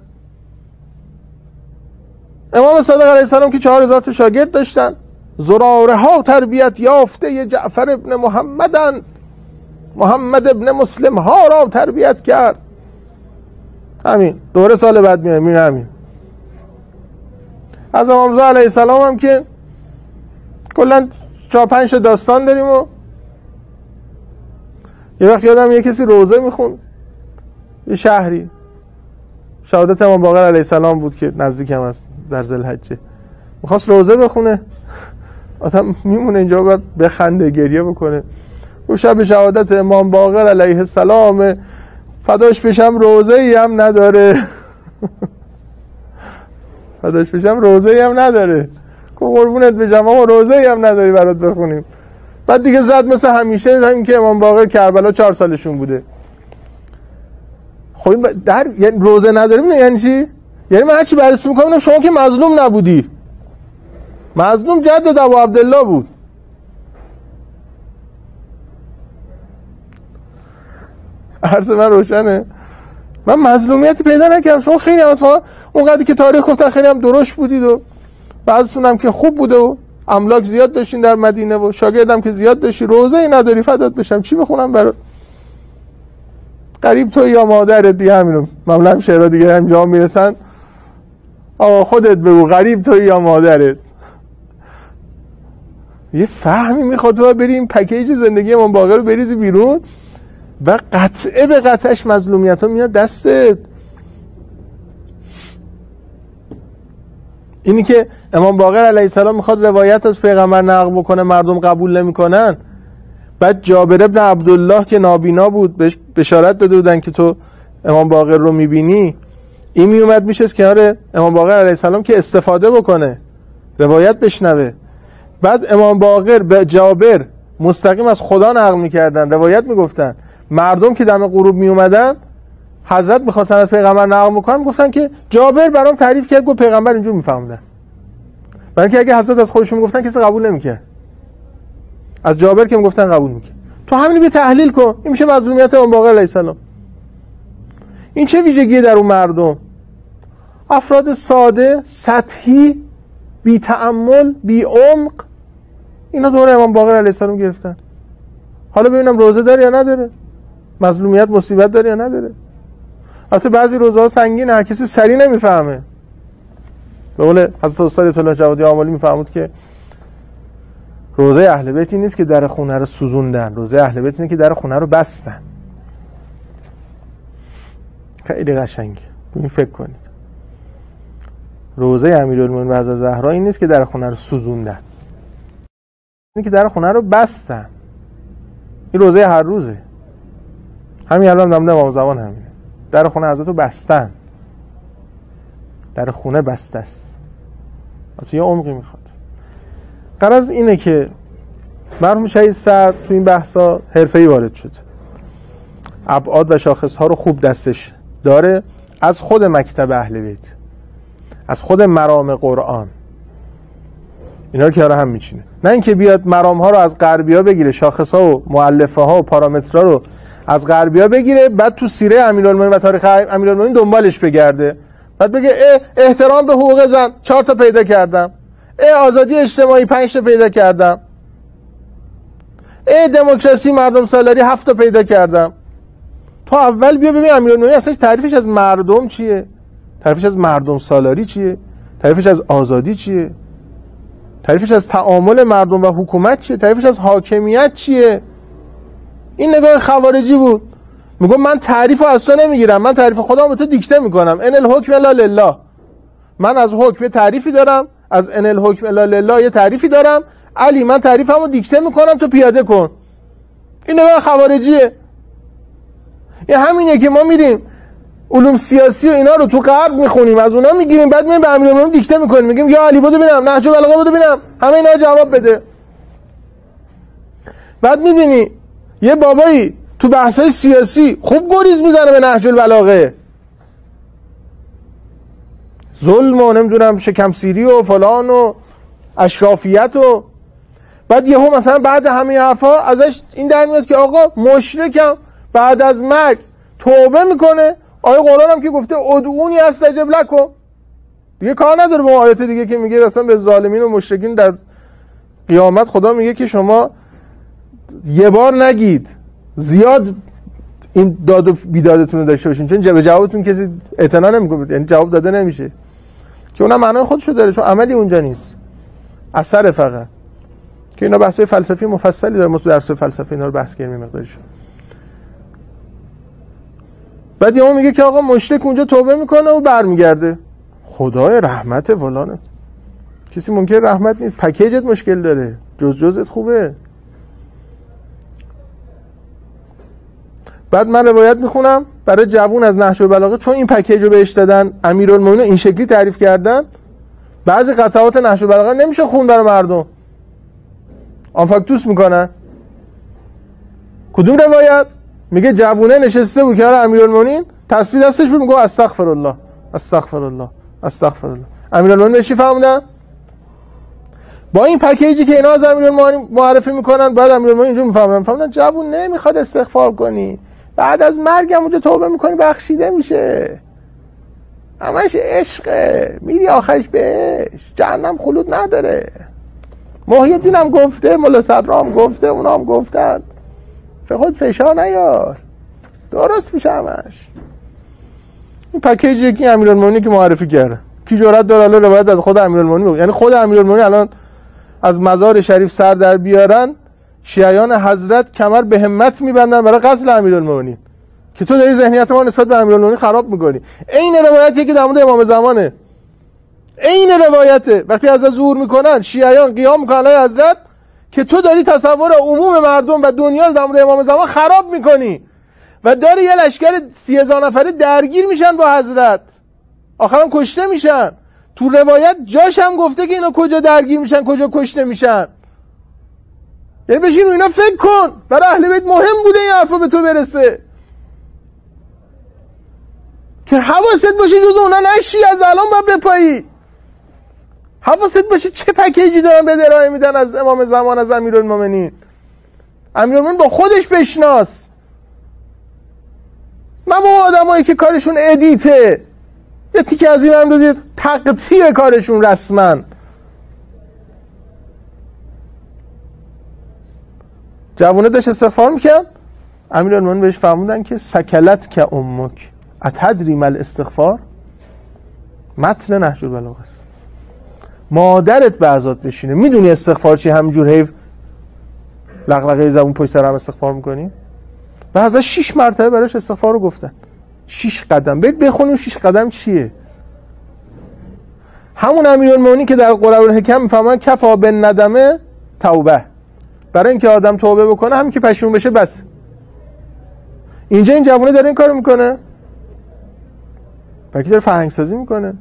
امام صادق علیه السلام که 4000 تا شاگرد داشتن، زراره ها تربیت یافته جعفر ابن محمدند، محمد ابن مسلم ها را تربیت کرد. همین دوره سال بعد میایم همین. از امام رضا علیه السلام هم که کلا 4-5 تا داستان داریم. و یه وقت یادم یه کسی روزه میخوند، یه شهری، شهادت امام باقر علیه السلام بود که نزدیک هم است در ذوالحجه، میخواست روزه بخونه. آدم میمونه اینجا باید بخنده گریه بکنه. و شب شهادت امام باقر علیه السلام فداش بشم روزه ای هم نداره. فداش بشم روزه ای هم نداره. که قربونت بشم اما روزه ای هم نداری برات بخونیم. بعد دیگه زد مثل همیشه همین که امام باقر کربلا 4 سالشون بوده. خب در یعنی روزه نداریم نه یعنی چی؟ یعنی من هرچی بررسی میکنم شما که مظلوم نبودی. مظلوم جدد ابو عبدالله بود. حرف من روشنه. من مظلومیتی پیدا نکردم. شما خیلی هم اونقدر که تاریخ گفتن خیلی هم درشت بودید و بعضیتون هم که خوب بوده و املاک زیاد داشتین در مدینه و شاگردم که زیاد داشتی، روزه ای نداری فدات بشم، چی بخونم برات؟ غریب تو یا مادرت دیگه، همینو معمولا شعرها دیگه همینجا میرسن. آقا خودت بگو غریب تو یا مادرت. یه فهمی میخواد تو بریم پکیج زندگی امام باقر رو بریزی بیرون و قطعه به قطعش مظلومیت ها میاد دستت. اینی که امام باقر علیه السلام میخواد روایت از پیغمبر نقل بکنه، مردم قبول نمیکنن. بعد جابر ابن عبدالله که نابینا بود بهش بشارت داده بودن که تو امام باقر رو میبینی، این میومد میشست کنار امام باقر علیه السلام که استفاده بکنه، روایت بشنوه. بعد امام باقر به جابر مستقیم از خدا نقل میکردن، روایت میگفتن. مردم که دم غروب میومدن حضرت میخواستن از پیغمبر نقل بکنن، میگفتن که جابر برام تعریف کرد گفت پیغمبر اینجور میفهمدن. برای اینکه اگه حضرت از خودشون میگفتن کسی قبول نمیکرد، از جابر که میگفتن قبول میکرد. تو همین به تحلیل کن، این میشه مظلومیت امام باقر علیه السلام. این چه ویژگیه در اون مردم؟ افراد ساده، سطحی، بی تأمل، بی عمق، اینا دور امام باقر علیه السلام گرفتن. حالا ببینم روزه داره یا نداره، مظلومیت مصیبت داره یا نداره. البته بعضی روزه ها سنگینه، هر کسی سری نمیفهمه. به قول حضرت استاد آیت الله جوادی آملی میفهمود که روزه اهل بیت نیست که در خونه رو سوزوندن، روزه اهل بیت اینه که در خونه رو بستن. خیلی قشنگه، این فکر کنید. روزه امیرالمومنین و زهرا این نیست که در خونه رو سوزوندن، اینه که در خونه رو بستن. این روزه هر روزه. همین الان دم امام زمان همینه، در خونه حضرت رو بستن، در خونه بسته است. البته یه عمقی میخواد. غرض اینه که مرحوم شهید سعد تو این بحثا حرفه‌ای وارد شد، ابعاد و شاخص‌ها رو خوب دستش داره، از خود مکتب اهل بیت، از خود مرام قرآن، اینا رو کنار هم میچینه. نه اینکه بیاد مرام‌ها رو از غربی‌ها بگیره، شاخص‌ها و مؤلفه‌ها و پارامترها رو از غربی‌ها بگیره، بعد تو سیره امیرالمومنین و تاریخ امیرالمومنین دنبالش بگرده، بعد بگه احترام به حقوق زن 4 تا پیدا کردم، آزادی اجتماعی 5 تا پیدا کردم، دموکراسی مردم سالاری 7 تا پیدا کردم. تو اول بیا ببین امیرالمومنین اصلا تعریفش از مردم چیه، تعریفش از مردم سالاری چیه، تعریفش از آزادی چیه، تعریفش از تعامل مردم و حکومت چیه، تعریفش از حاکمیت چیه. این نگاه خوارجی بود. میگم من تعریفو از تو نمیگیرم، من تعریف خودم به تو دیکته میکنم. ان الحکم الا لله. من از حکم تعریفی دارم، از ان الحکم الا لله یه تعریفی دارم. علی من تعریفمو دیکته میکنم، تو پیاده کن. این نگاه خوارجیه. این همینه که ما میریم علوم سیاسی و اینا رو تو غرب میخونیم، از اونا میگیریم، بعد میریم به امیرالمومنین دیکته میکنیم، میگیم یا علی بودو ببینم، نهج البلاغه بودو ببینم، همه اینا جواب بده. بعد میبینی یه بابایی تو بحثای سیاسی خوب گریز میزنه به نهج البلاغه، ظلم و نمیدونم شکم سیری و فلان و اشرافیت و بعد یهو مثلا بعد همه حرفا ازش این در میاد که آقا مشرکم بعد از مرگ توبه میکنه. آیه قرآن هم که گفته ادعونی استجب لکم، دیگه کار نداره با آیات دیگه که میگه مثلا به ظالمین و مشرکین در قیامت خدا میگه که شما یه بار نگید، زیاد این داد و بیدادتون رو داشته باشین، چون به جوابتون کسی اعتنا نمیکنه، یعنی جواب داده نمیشه، که اونم معنای خودشو داره، چون عملی اونجا نیست، اثر فقط. که اینا بحث فلسفی مفصلی داره، ما تو درس فلسفه اینا رو بحث کردیم مقدارش. بعد یهو میگه که آقا مشرک اونجا توبه میکنه و برمیگرده، خدای رحمت فلانه. کسی ممکنه رحمت نیست، پکیجت مشکل داره، جزت خوبه. بعد من روایت میخونم برای جوون از نهج البلاغه، چون این پکیج رو بهش دادن، امیرالمومنین این شکلی تعریف کردن، بعضی قطعات نهج البلاغه نمیشه خون برای مردم، آنفاکتوس میکنن. کدوم روایت؟ میگه جوونه نشسته بود کنار امیرالمومنین، تسبیح دستش بود، میگه استغفر الله استغفر الله استغفر الله. امیرالمومنین بهش فهمیدن با این پکیجی که اینا از امیرالمومنین معرفی میکنن، بعد امیرالمومنین اینجور میفهمن جوون نمیخواد استغفار کنی، بعد از مرگم اونجا توبه میکنی بخشیده میشه. همش عشقه، میری آخرش بهش، جهنم خلود نداره. محی الدین هم گفته، مولا صدرام گفته، اونا هم گفتن. خود فشار نیار، درست میشه همش. این پکیجی که امیرالمومنین که معرفی کرده، کی جرأت داره الان روایت از خود امیرالمومنین بگه؟ یعنی خود امیرالمومنین الان از مزار شریف سر در بیارن، شیعیان حضرت کمر به همت میبندن برای قتل امیرالمومنین، که تو داری ذهنیت ما نسبت به امیرالمومنین خراب میکنی. این روایتی که در مورد امام زمانه، این روایته. وقتی از ظهور میکنن شیعیان قیام میکنن علیه حضرت، که تو داری تصور عموم مردم و دنیا رو در مورد امام زمان خراب میکنی و داری یه لشکر 30,000 نفره درگیر میشن با حضرت، آخرام کشته میشن. تو روایت جاش هم گفته که اینا کجا درگیر میشن، کجا کشته میشن. یعنی بشین و اینا فکر کن، برای اهل بیت مهم بوده این حرفا به تو برسه که حواست باشه جز اونا نشی، از الان باید بپایی. حواست باشه چه پکیجی دارن به ارائه میدن از امام زمان، از امیرالمومنین. امیرالمومنین با خودش بشناس، نه با آدمایی که کارشون ادیته، یه تیکه از این هم دادید تقطیع کارشون رسما. جوونه داشت استغفار میکرد، امیرالمومنین بهش فرمودن که سکلت که امک اتدری مل استغفار. متن نهج البلاغه است. مادرت به عزات بشینه، میدونی استغفار چی؟ همینجور حیف لغلغه زبون پشت سر هم استغفار میکنی؟ و ازش 6 مرتبه براش استغفار رو گفتن، 6 قدم. برید بخونیم 6 قدم چیه. همون امیرالمومنین که در قرآن الحکم میفهمن کفا بن ندمه توبه، برای اینکه آدم توبه بکنه همین که پشیمون بشه بس. اینجا این جوونه داره این کارو میکنه، بلکه داره فرهنگ سازی میکنه،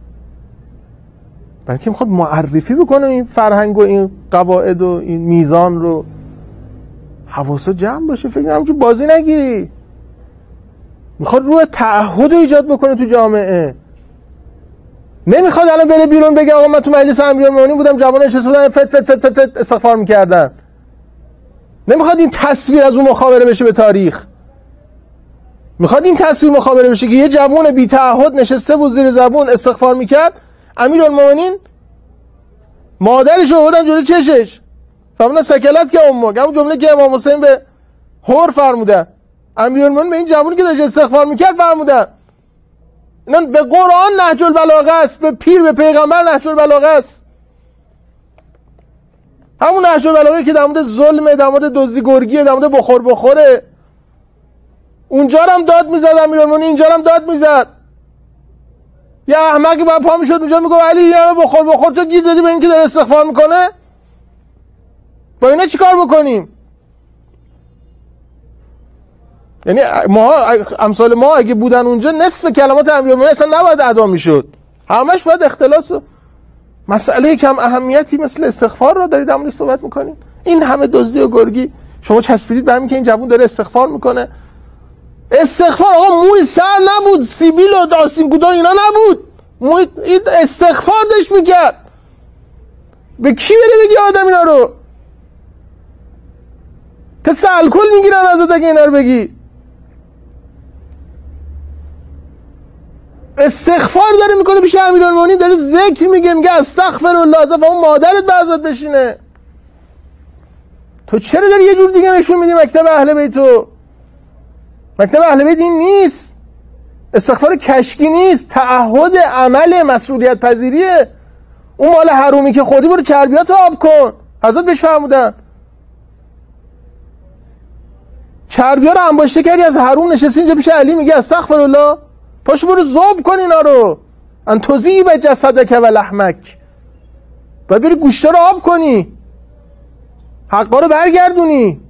بلکه میخواد معرفی بکنه این فرهنگ و این قواعد و این میزان رو. حواست جمع باشه، فکر همونجور بازی نگیری. میخواد روح تعهد ایجاد بکنه تو جامعه. نمیخواد الان بره بیرون بگه آقا من تو مجلس امیرالمومنین بودم، جوانان نشستن فت استغفار میکردن. نمیخواد این تصویر از اون مخابره بشه به تاریخ. میخواد این تصویر مخابره بشه که یه جوان بی تعهد نشسته بود زیر زبون استغفار میکرد، امیرالمومنین مادرش رو آوردن جلوی چشش، فرمودن سکلت که امک، همون جمله که امام حسین به هور فرمودن، امیرالمومنین به این جوانی که داشت استغفار میکرد فرمودن. اینا به قرآن نهج البلاغه است، به پیر به پیغمبر نهج البلاغه است. همون نهج البلاغه که در مورد ظلم، در مورد دزدی گرگی، در مورد بخوره. اونجا هم داد میزد امیرالمومنین، اینجا هم داد میزد. یه احمقی باید پا میشد اونجا میگه علی یه بخور تو گیر دادی به این که داره استغفار میکنه، با اینا چی کار بکنیم؟ یعنی ما امثال ما اگه بودن اونجا نصف کلمات امیرالمومنین اصلا نباید ادا میشد، همش باید اختلاس و مسئله کم اهمیتی مثل استغفار رو دارید همونی صحبت میکنید. این همه دزدی و گرگی شما چسبیدید به همین که این جوون داره استغفار میکنه. استغفار آقا موی سر نبود، سیبیل و داسینگودا اینا نبود، موی این استغفار داشت میکرد. به کی بری بگی آدم اینا رو؟ تست الکل میگیرن ازت اگه اینا رو بگی. استغفار داره میکنه پیش امیرالمومنین، داره ذکر میگه استغفرالله، از اون مادرت به ازت بشینه. تو چرا داری یه جور دیگه نشون میدی مکتب اهل بیتو؟ مکتب اهل بیت این نیست. استغفار کشکی نیست، تعهد عمل، مسئولیت پذیریه. اون مال حرومی که خودی برو چربیاتو آب کن، حضرت بهش فرمودن. چربیا رو انباشته کردی از حروم، نشستی اینجا پیش علی میگه استغفرالله. پاشو برو ذوب کن اینا رو، ان تذیب جسدک و لحمک. باید بری گوشتا رو آب کنی، حقا رو برگردونی.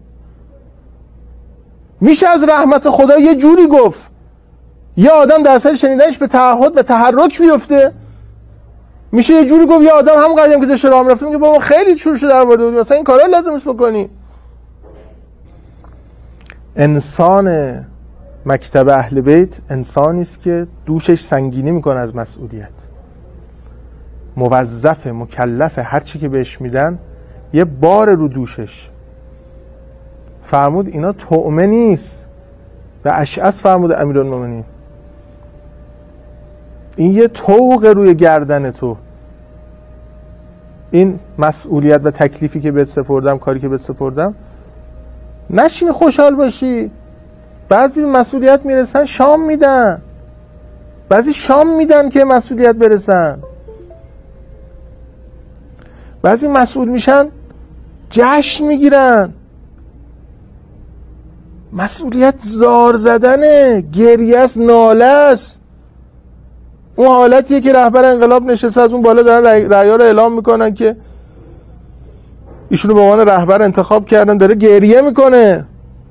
میشه از رحمت خدا یه جوری گفت یه آدم در اثر شنیدنش به تعهد و تحرک بیفته، میشه یه جوری گفت یه آدم هم قدیم که داشته راه میرفته میگه بابا خیلی چورشو در آورده بودی، مثلا این کارا لازم است بکنی. انسان مکتب اهل بیت انسانی است که دوشش سنگینی میکنه از مسئولیت، موظف، مکلف، هر چی که بهش میدن یه بار رو دوشش. فرمود اینا طعمه نیست، و اشعث فرموده امیرالمومنین. این یه طوق روی گردن تو، این مسئولیت و تکلیفی که بهت سپردم، کاری که بهت سپردم، نشین خوشحال باشی. بعضی مسئولیت میرسن شام میدن، بعضی شام میدن که مسئولیت برسن، بعضی مسئول میشن جشن میگیرن. مسئولیت زار زدنه، گریه است، ناله است. اون حالتیه که رهبر انقلاب نشسته از اون بالا دارن رأی‌ها رو اعلام میکنن که ایشونو به عنوان رهبر انتخاب کردن، داره گریه میکنه.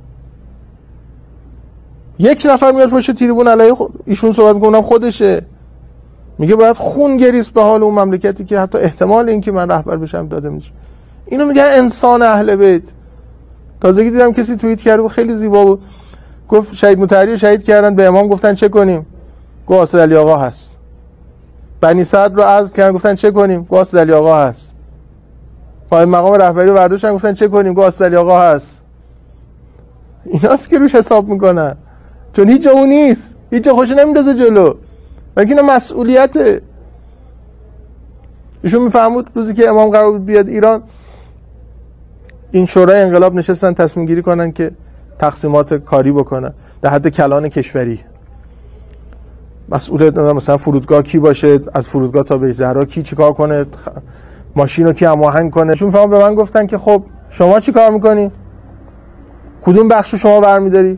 یک نفر میاد پشت تریبون علیه ایشون صحبت میکنه، خودشه، میگه باید خون گریست به حال اون مملکتی که حتی احتمال این که من رهبر بشم داده میشه. اینو میگن انسان اهل بیت. تازگی دیدم کسی توییت کرده بود خیلی زیبا بود، گفت شهید مطهری رو شهید کردن، به امام گفتن چه کنیم؟ گفت اسد علی آقا هست. بنی سعد رو عزل کردن، گفتن چه کنیم؟ گفت اسد علی آقا هست. قائم مقام رهبری رو برداشتن، گفتن چه کنیم؟ گفت اسد علی آقا هست. ایناست که روش حساب میکنن، چون هیچ جا اون نیست، هیچ جا خوش نمیندازه جلو، بلکه اینا مسئولیته. ایشون میفهمود روزی که امام قرار بود بیاد ایران، این شورای انقلاب نشستن تصمیم گیری کنن که تقسیمات کاری بکنن در حد کلان کشوری. مسئولیت مثلا فرودگاه کی باشه، از فرودگاه تا بیت زهرا کی چیکار کنه، ماشین رو کی هماهنگ کنه. ایشون فهم به من گفتن که خب شما چی کار میکنی؟ کدوم بخشو شما برمیداری؟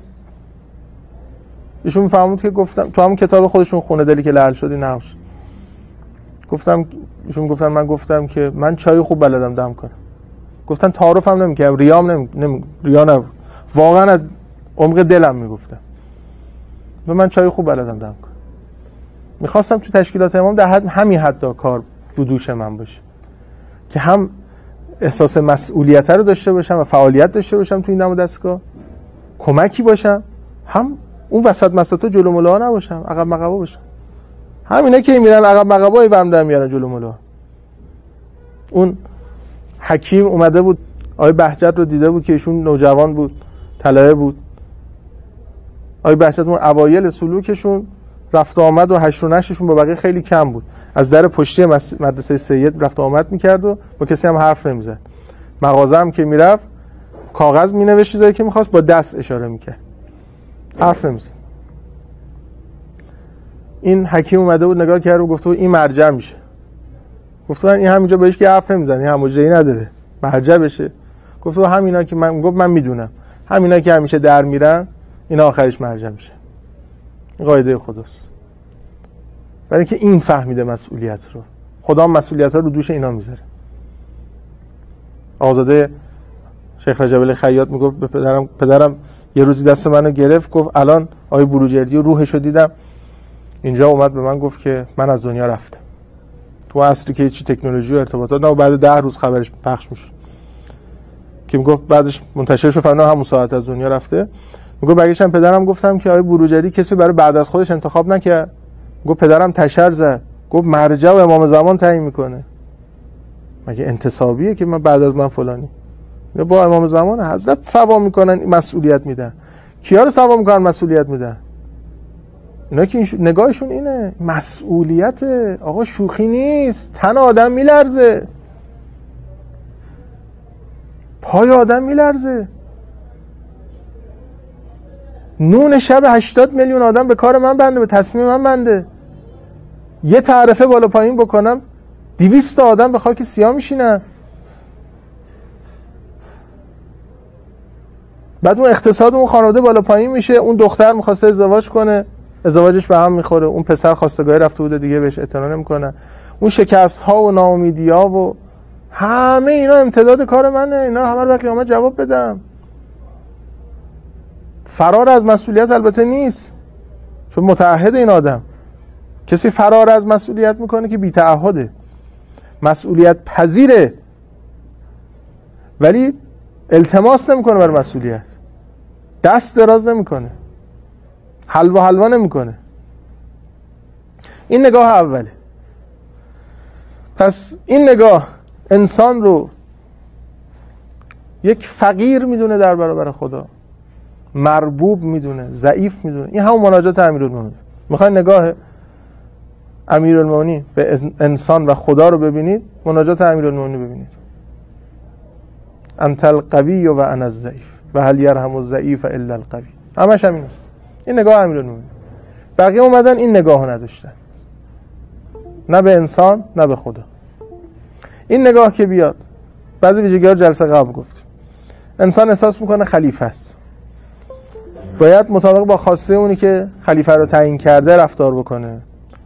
ایشون فهمود که گفتم تو همون کتاب خودشون خونه دلی که لعل شدی نقش گفتم. ایشون گفتن من گفتم که من چای خوب بلدم دم کنم. گفتن تعارفم نمی‌کردم، ریام ریا نه، واقعا از عمق دلم میگفتم و من چای خوب بلدم دم کنم. میخواستم تو تشکیلات امام در حد همین حد کار رو دوش من باشه که هم احساس مسئولیت رو داشته باشم و فعالیت داشته باشم تو این دم و دستگاه، کمکی باشم، هم اون وسط مسطا جلو ملوها نباشم، عقب مقبا باشم. همینا که میرن عقب مقبای ورم در میارن جلو ملوها. اون حکیم اومده بود، آقای بهجت رو دیده بود که ایشون نوجوان بود، طلبه بود. آقای بهجت اون اوایل سلوکشون رفت آمد و هشت و نشتشون با بقیه خیلی کم بود. از در پشتی مدرسه سید رفت آمد میکرد و با کسی هم حرف نمیزد. مغازه هم که میرفت کاغذ مینوشت چیزایی که میخواست با دست اشاره میکرد، حرف نمیزد. این حکیم اومده بود نگاه کرد و گفت این مرجع میشه. گفتن این همینجا بهش که حرف نمیزنه، این هموجهی نداره، مرجع بشه. گفت همینا که من میدونم، همینا که همیشه در میرن اینا آخرش مرجع میشه. این قاعده خداست. برای اینکه این فهمیده مسئولیت رو، خدا مسئولیت ها رو دوش اینا میذاره. آقازاده شیخ رجب علی خیاط میگفت به پدرم یه روزی دست منو گرفت، گفت الان آقای بروجردی و روحشو دیدم اینجا اومد به من گفت که من از دنیا رفتم. تو اصلی که چی تکنولوژی و ارتباطات نه، و بعد 10 روز خبرش پخش میشد که میگفت بعدش منتشر شد فهمیدم همون ساعت از دنیا رفته. میگفت برگشتم پدرم گفتم که آقای بروجردی کسی برای بعد از خودش انتخاب نکرد. گفت پدرم تشر زد، گفت مرجع و امام زمان تعیین میکنه. مگه انتصابیه که من بعد از من فلانی؟ با امام زمان حضرت سوا میکنن، مسئولیت میدن. کیا رو سوا میکنن مسئولیت میدن؟ اینا که نگاهشون اینه، مسئولیت. آقا شوخی نیست، تن آدم میلرزه، پای آدم میلرزه. نون شب 80 میلیون آدم به کار من بنده، به تصمیم من بنده. یه تعرفه بالا پایین بکنم 200 آدم به خاک سیاه میشینن. بعد اون اقتصاد اون خانواده بالا پایین میشه. اون دختر میخواسته ازدواج کنه، ازدواجش به هم میخوره. اون پسر خواستگاری رفته بوده دیگه بهش اعتنا نمیکنه. اون شکست ها و ناامیدی ها و همه اینا امتداد کار منه. اینا رو همه رو به قیامت جواب بدم. فرار از مسئولیت البته نیست، چون متعهد این آدم. کسی فرار از مسئولیت میکنه که بی تعهده، مسئولیت پذیره ولی التماس نمیکنه برای مسئولیت، دست دراز نمیکنه، حلوا نمیکنه. این نگاه اوله. پس این نگاه انسان رو یک فقیر میدونه در برابر خدا، مربوب میدونه، ضعیف میدونه. این همون مناجات امیرالمومنین. میخواین نگاه امیرالمومنین به انسان و خدا رو ببینید، مناجات امیرالمومنین ببینید. انت القوی و انا الضعیف و هل یرحم الضعیف الا القوی. همش همین است. این نگاه امیرالمومنین. بقیه اومدن این نگاهو نداشتن، نه به انسان نه به خدا. این نگاه که بیاد، بعضی ویژگی‌ها جلسه قبل گفتیم، انسان احساس میکنه خلیفه است، باید مطابق با خواسته اونی که خلیفه رو تعیین کرده رفتار بکنه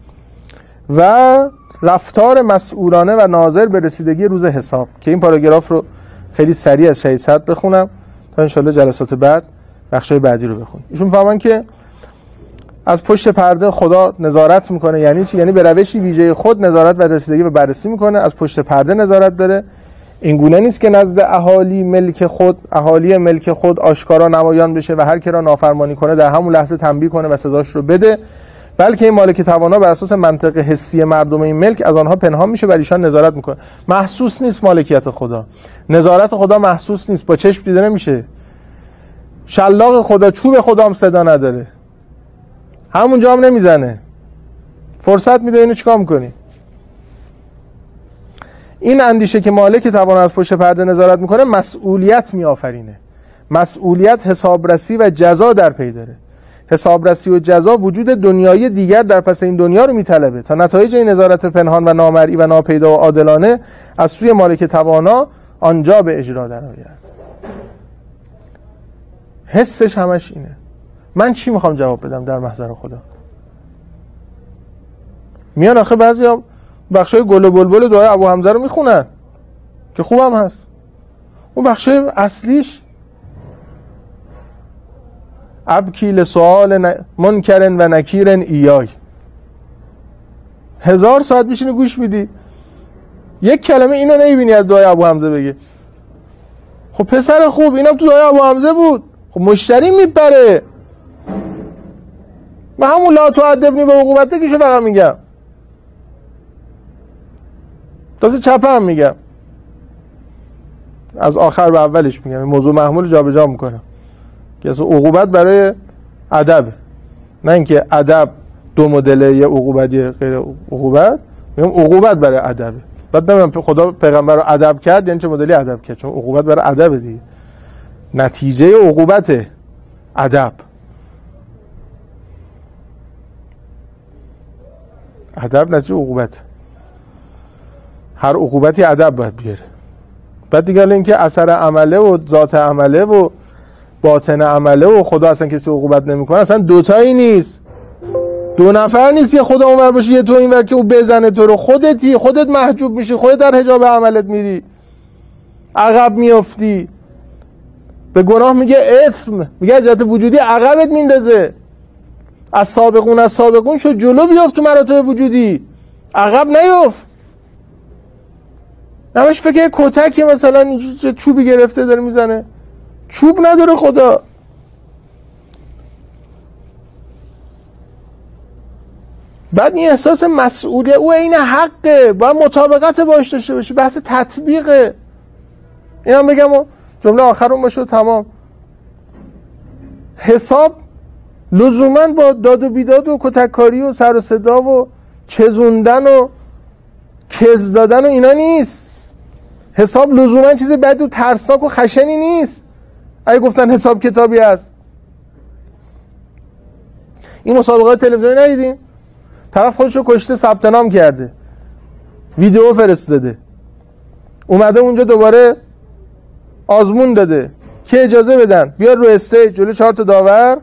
و رفتار مسئولانه و ناظر به رسیدگی روز حساب، که این پاراگراف رو خیلی سریع از شهید صدر بخونم تا انشالله جلسات بعد بخشای بعدی رو بخونیم. ایشون فهمن که از پشت پرده خدا نظارت میکنه. یعنی چی؟ یعنی به روشی ویژه خود نظارت و رسیدگی به بررسی میکنه، از پشت پرده نظارت داره. این گونه نیست که نزد اهالی ملک خود آشکارا نمایان بشه و هر کی را نافرمانی کنه در همون لحظه تنبیه کنه و سزاش رو بده، بلکه این مالک توانا بر اساس منطق حسی مردم این ملک از آنها پنهان میشه و ایشان نظارت میکنه. محسوس نیست مالکیت خدا، نظارت خدا محسوس نیست، با چشم دیده نمیشه. شلاق خدا، چوب خدا هم صدا نداره، همونجا هم نمیزنه، فرصت میده اینو چیکار میکنی؟ این اندیشه که مالک توانا از پشت پرده نظارت میکنه مسئولیت میآفرینه. مسئولیت حسابرسی و جزا در پی داره. حسابرسی و جزا وجود دنیایی دیگر در پس این دنیا رو میطلبه تا نتایج این نظارت پنهان و نامرئی و ناپیدا و عادلانه از سوی مالک توانا آنجا به اجرا درآید. حسش همش اینه. من چی میخوام جواب بدم در محضر خدا؟ میان آخه بعضیا بخشای گل و بلبل دعای ابو حمزه رو میخونن که خوبم هست. اون بخشای اصلیش ابکی لسؤال منکر و نکیر ایای. 1000 ساعت میشینی گوش میدی، یک کلمه اینو نمیبینی از دعای ابو حمزه بگه. خب پسر خوب، اینم تو دعای ابو حمزه بود، خب مشتری میبره. من همون لا تعذبنی به عقوبتک که شو فقط میگم، تازه چپه هم میگم، از آخر به اولش میگم، این موضوع محمول جابجا میکنم که اصلا عقوبت برای ادب، نه اینکه ادب دو مدله، یه عقوبت غیر عقوبت. میگم عقوبت برای ادبه، بعد نمیدونم خدا پیغمبر رو ادب کرد یعنی چه مدلی ادب کرد، چون عقوبت برای ادب دیگه، نتیجه عقوبت ادب. ادب نتیجه عقوبت، هر عقوبتی ادب باید بیاره. بعد دیگه اینکه اثر عمله و ذات عمله و باطن عمله و خدا اصلا کسی عقوبت نمیکنه، اصلا دوتایی نیست، دو نفر نیست که خدا اونور باشه یه تو اینور که او بزنه تو رو. خودتی، خودت محجوب میشی، خودت در حجاب عملت میری، عقب میافتی، به گناه میگه اثم، میگه از جهت وجودی عقبت میندازه. از سابقون شو جلو بیافت تو مراتب وجودی، عقب نیافت. نماش فکر کتکی مثلا چوبی گرفته داره میزنه، چوب نداره خدا. بعد این احساس مسئولیت او این حقه، باید مطابقت باش داشته باشی، بحث تطبیقه. این هم بگم و جمله آخرون باشه و تمام. حساب لزوماً با داد و بیداد و کتککاری و سر و صدا و چزوندن و کز دادن و اینا نیست. حساب لزوماً چیز بد و ترسناک و خشنی نیست. اگه گفتن حساب کتابی هست، این مسابقات تلویزیونی ندیدین؟ طرف خودشو کشته، ثبت نام کرده، ویدیو فرستاده، اومده اونجا دوباره آزمون داده که اجازه بدن بیاد رو استیج جلوی 4 تا داور،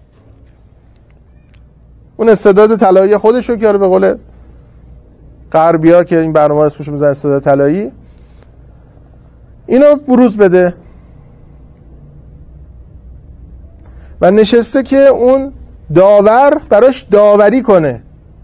اون استعداد طلایی خودشو که به قول غربی‌ها که این برنامه اسمش میذارن استعداد طلایی، اینو بروز بده و نشسته که اون داور براش داوری کنه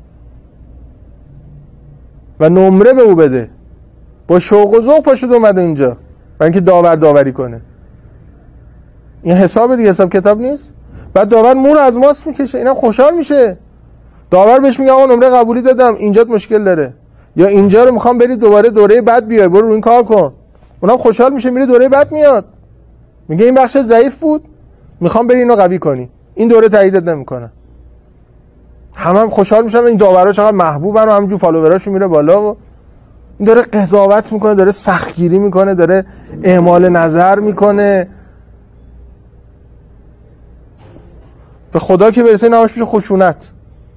و نمره به او بده. با شوق و ذوق پاشد اومده اینجا برای اینکه داوری کنه. این حساب دیگه، حساب کتاب نیست. بعد داور مو رو از ماست میکشه، اینم خوشحال میشه. داور بهش میگه آقا نمره قبولی دادم، اینجات مشکل داره، یا اینجا رو میخوام بری دوباره دوره بعد بیای، برو روی این کار کن. اونم خوشحال میشه، میره دوره بعد میاد، میگه این بخش ضعیف بود، میخوام بری اینو قوی کنی، این دوره تاییدت نمیکنه. هم خوشحال میشن این داورا چقدر محبوبن و همینجور فالووراشو میره بالا و این داره قضاوت میکنه، داره سختگیری میکنه، داره اعمال نظر میکنه. به خدا که برسه نامش میشه خشونت.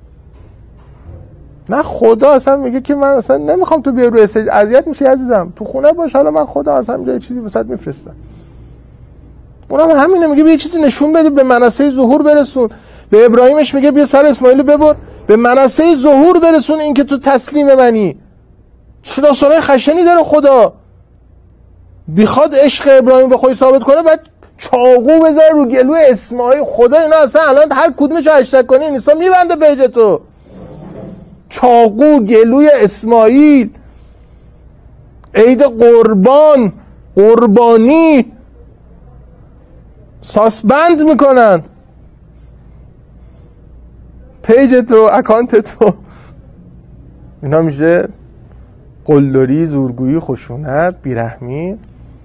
نه خدا اصلا میگه که من اصلا نمیخوام تو بیای روی استیج، اذیت میشی عزیزم، تو خونه باش، حالا من خدا اصلا یه چیزی واسط میفرستم. اونم همینه، میگه یه چیزی نشون بده، به منصه ظهور برسون. به ابراهیمش میگه بیا سر اسماعیل ببر، به منصه ظهور برسون، این که تو تسلیم منی. چه داستانای خشنی داره خدا. بخواد عشق ابراهیم به خودی ثابت کنه بعد چاقو بذاره رو گلوی اسماعیل. خدا اینا اصلا الان هر کدومش هشتگ کنی این اصلا میبنده پیج تو. چاقو گلوی اسماعیل، عید قربان، قربانی، ساسبند میکنن پیج تو، اکانت تو. اینا میشه قلدری، زورگویی، خشونت، بیرحمی.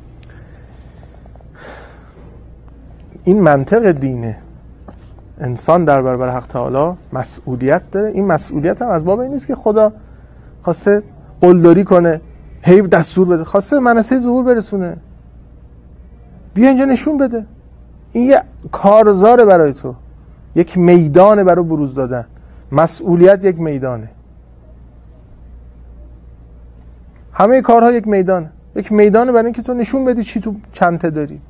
این منطق دینه. انسان در برابر حق تعالی مسئولیت داره. این مسئولیت هم از باب این نیست که خدا خواسته قلدری کنه، هی دستور بده، خواسته منصه ظهور برسونه. بیا اینجا نشون بده. این یه کارزاره برای تو، یک میدانه برای بروز دادن. مسئولیت یک میدانه. همه کارها یک میدانه. یک میدانه برای اینکه تو نشون بدی چی تو چنته داری.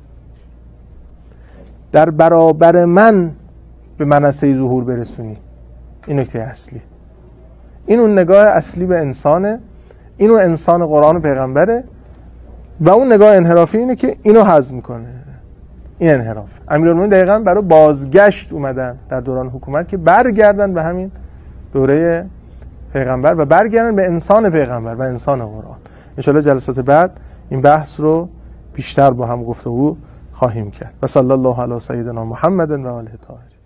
در برابر من به منصه ظهور برسونی. این نکته اصلی. این اون نگاه اصلی به انسانه. اینو انسان قرآن و پیغمبره. و اون نگاه انحرافی اینه که اینو هضم میکنه. این انحراف. امیرالمومنین دقیقاً برای بازگشت اومدن در دوران حکومت که برگردن به همین دوره پیغمبر و برگردن به انسان پیغمبر و انسان قرآن. ان شاءالله جلسات بعد این بحث رو بیشتر با هم گفتگو خواهیم کرد. و صلی الله علی سیدنا محمد و آله الطاهرین.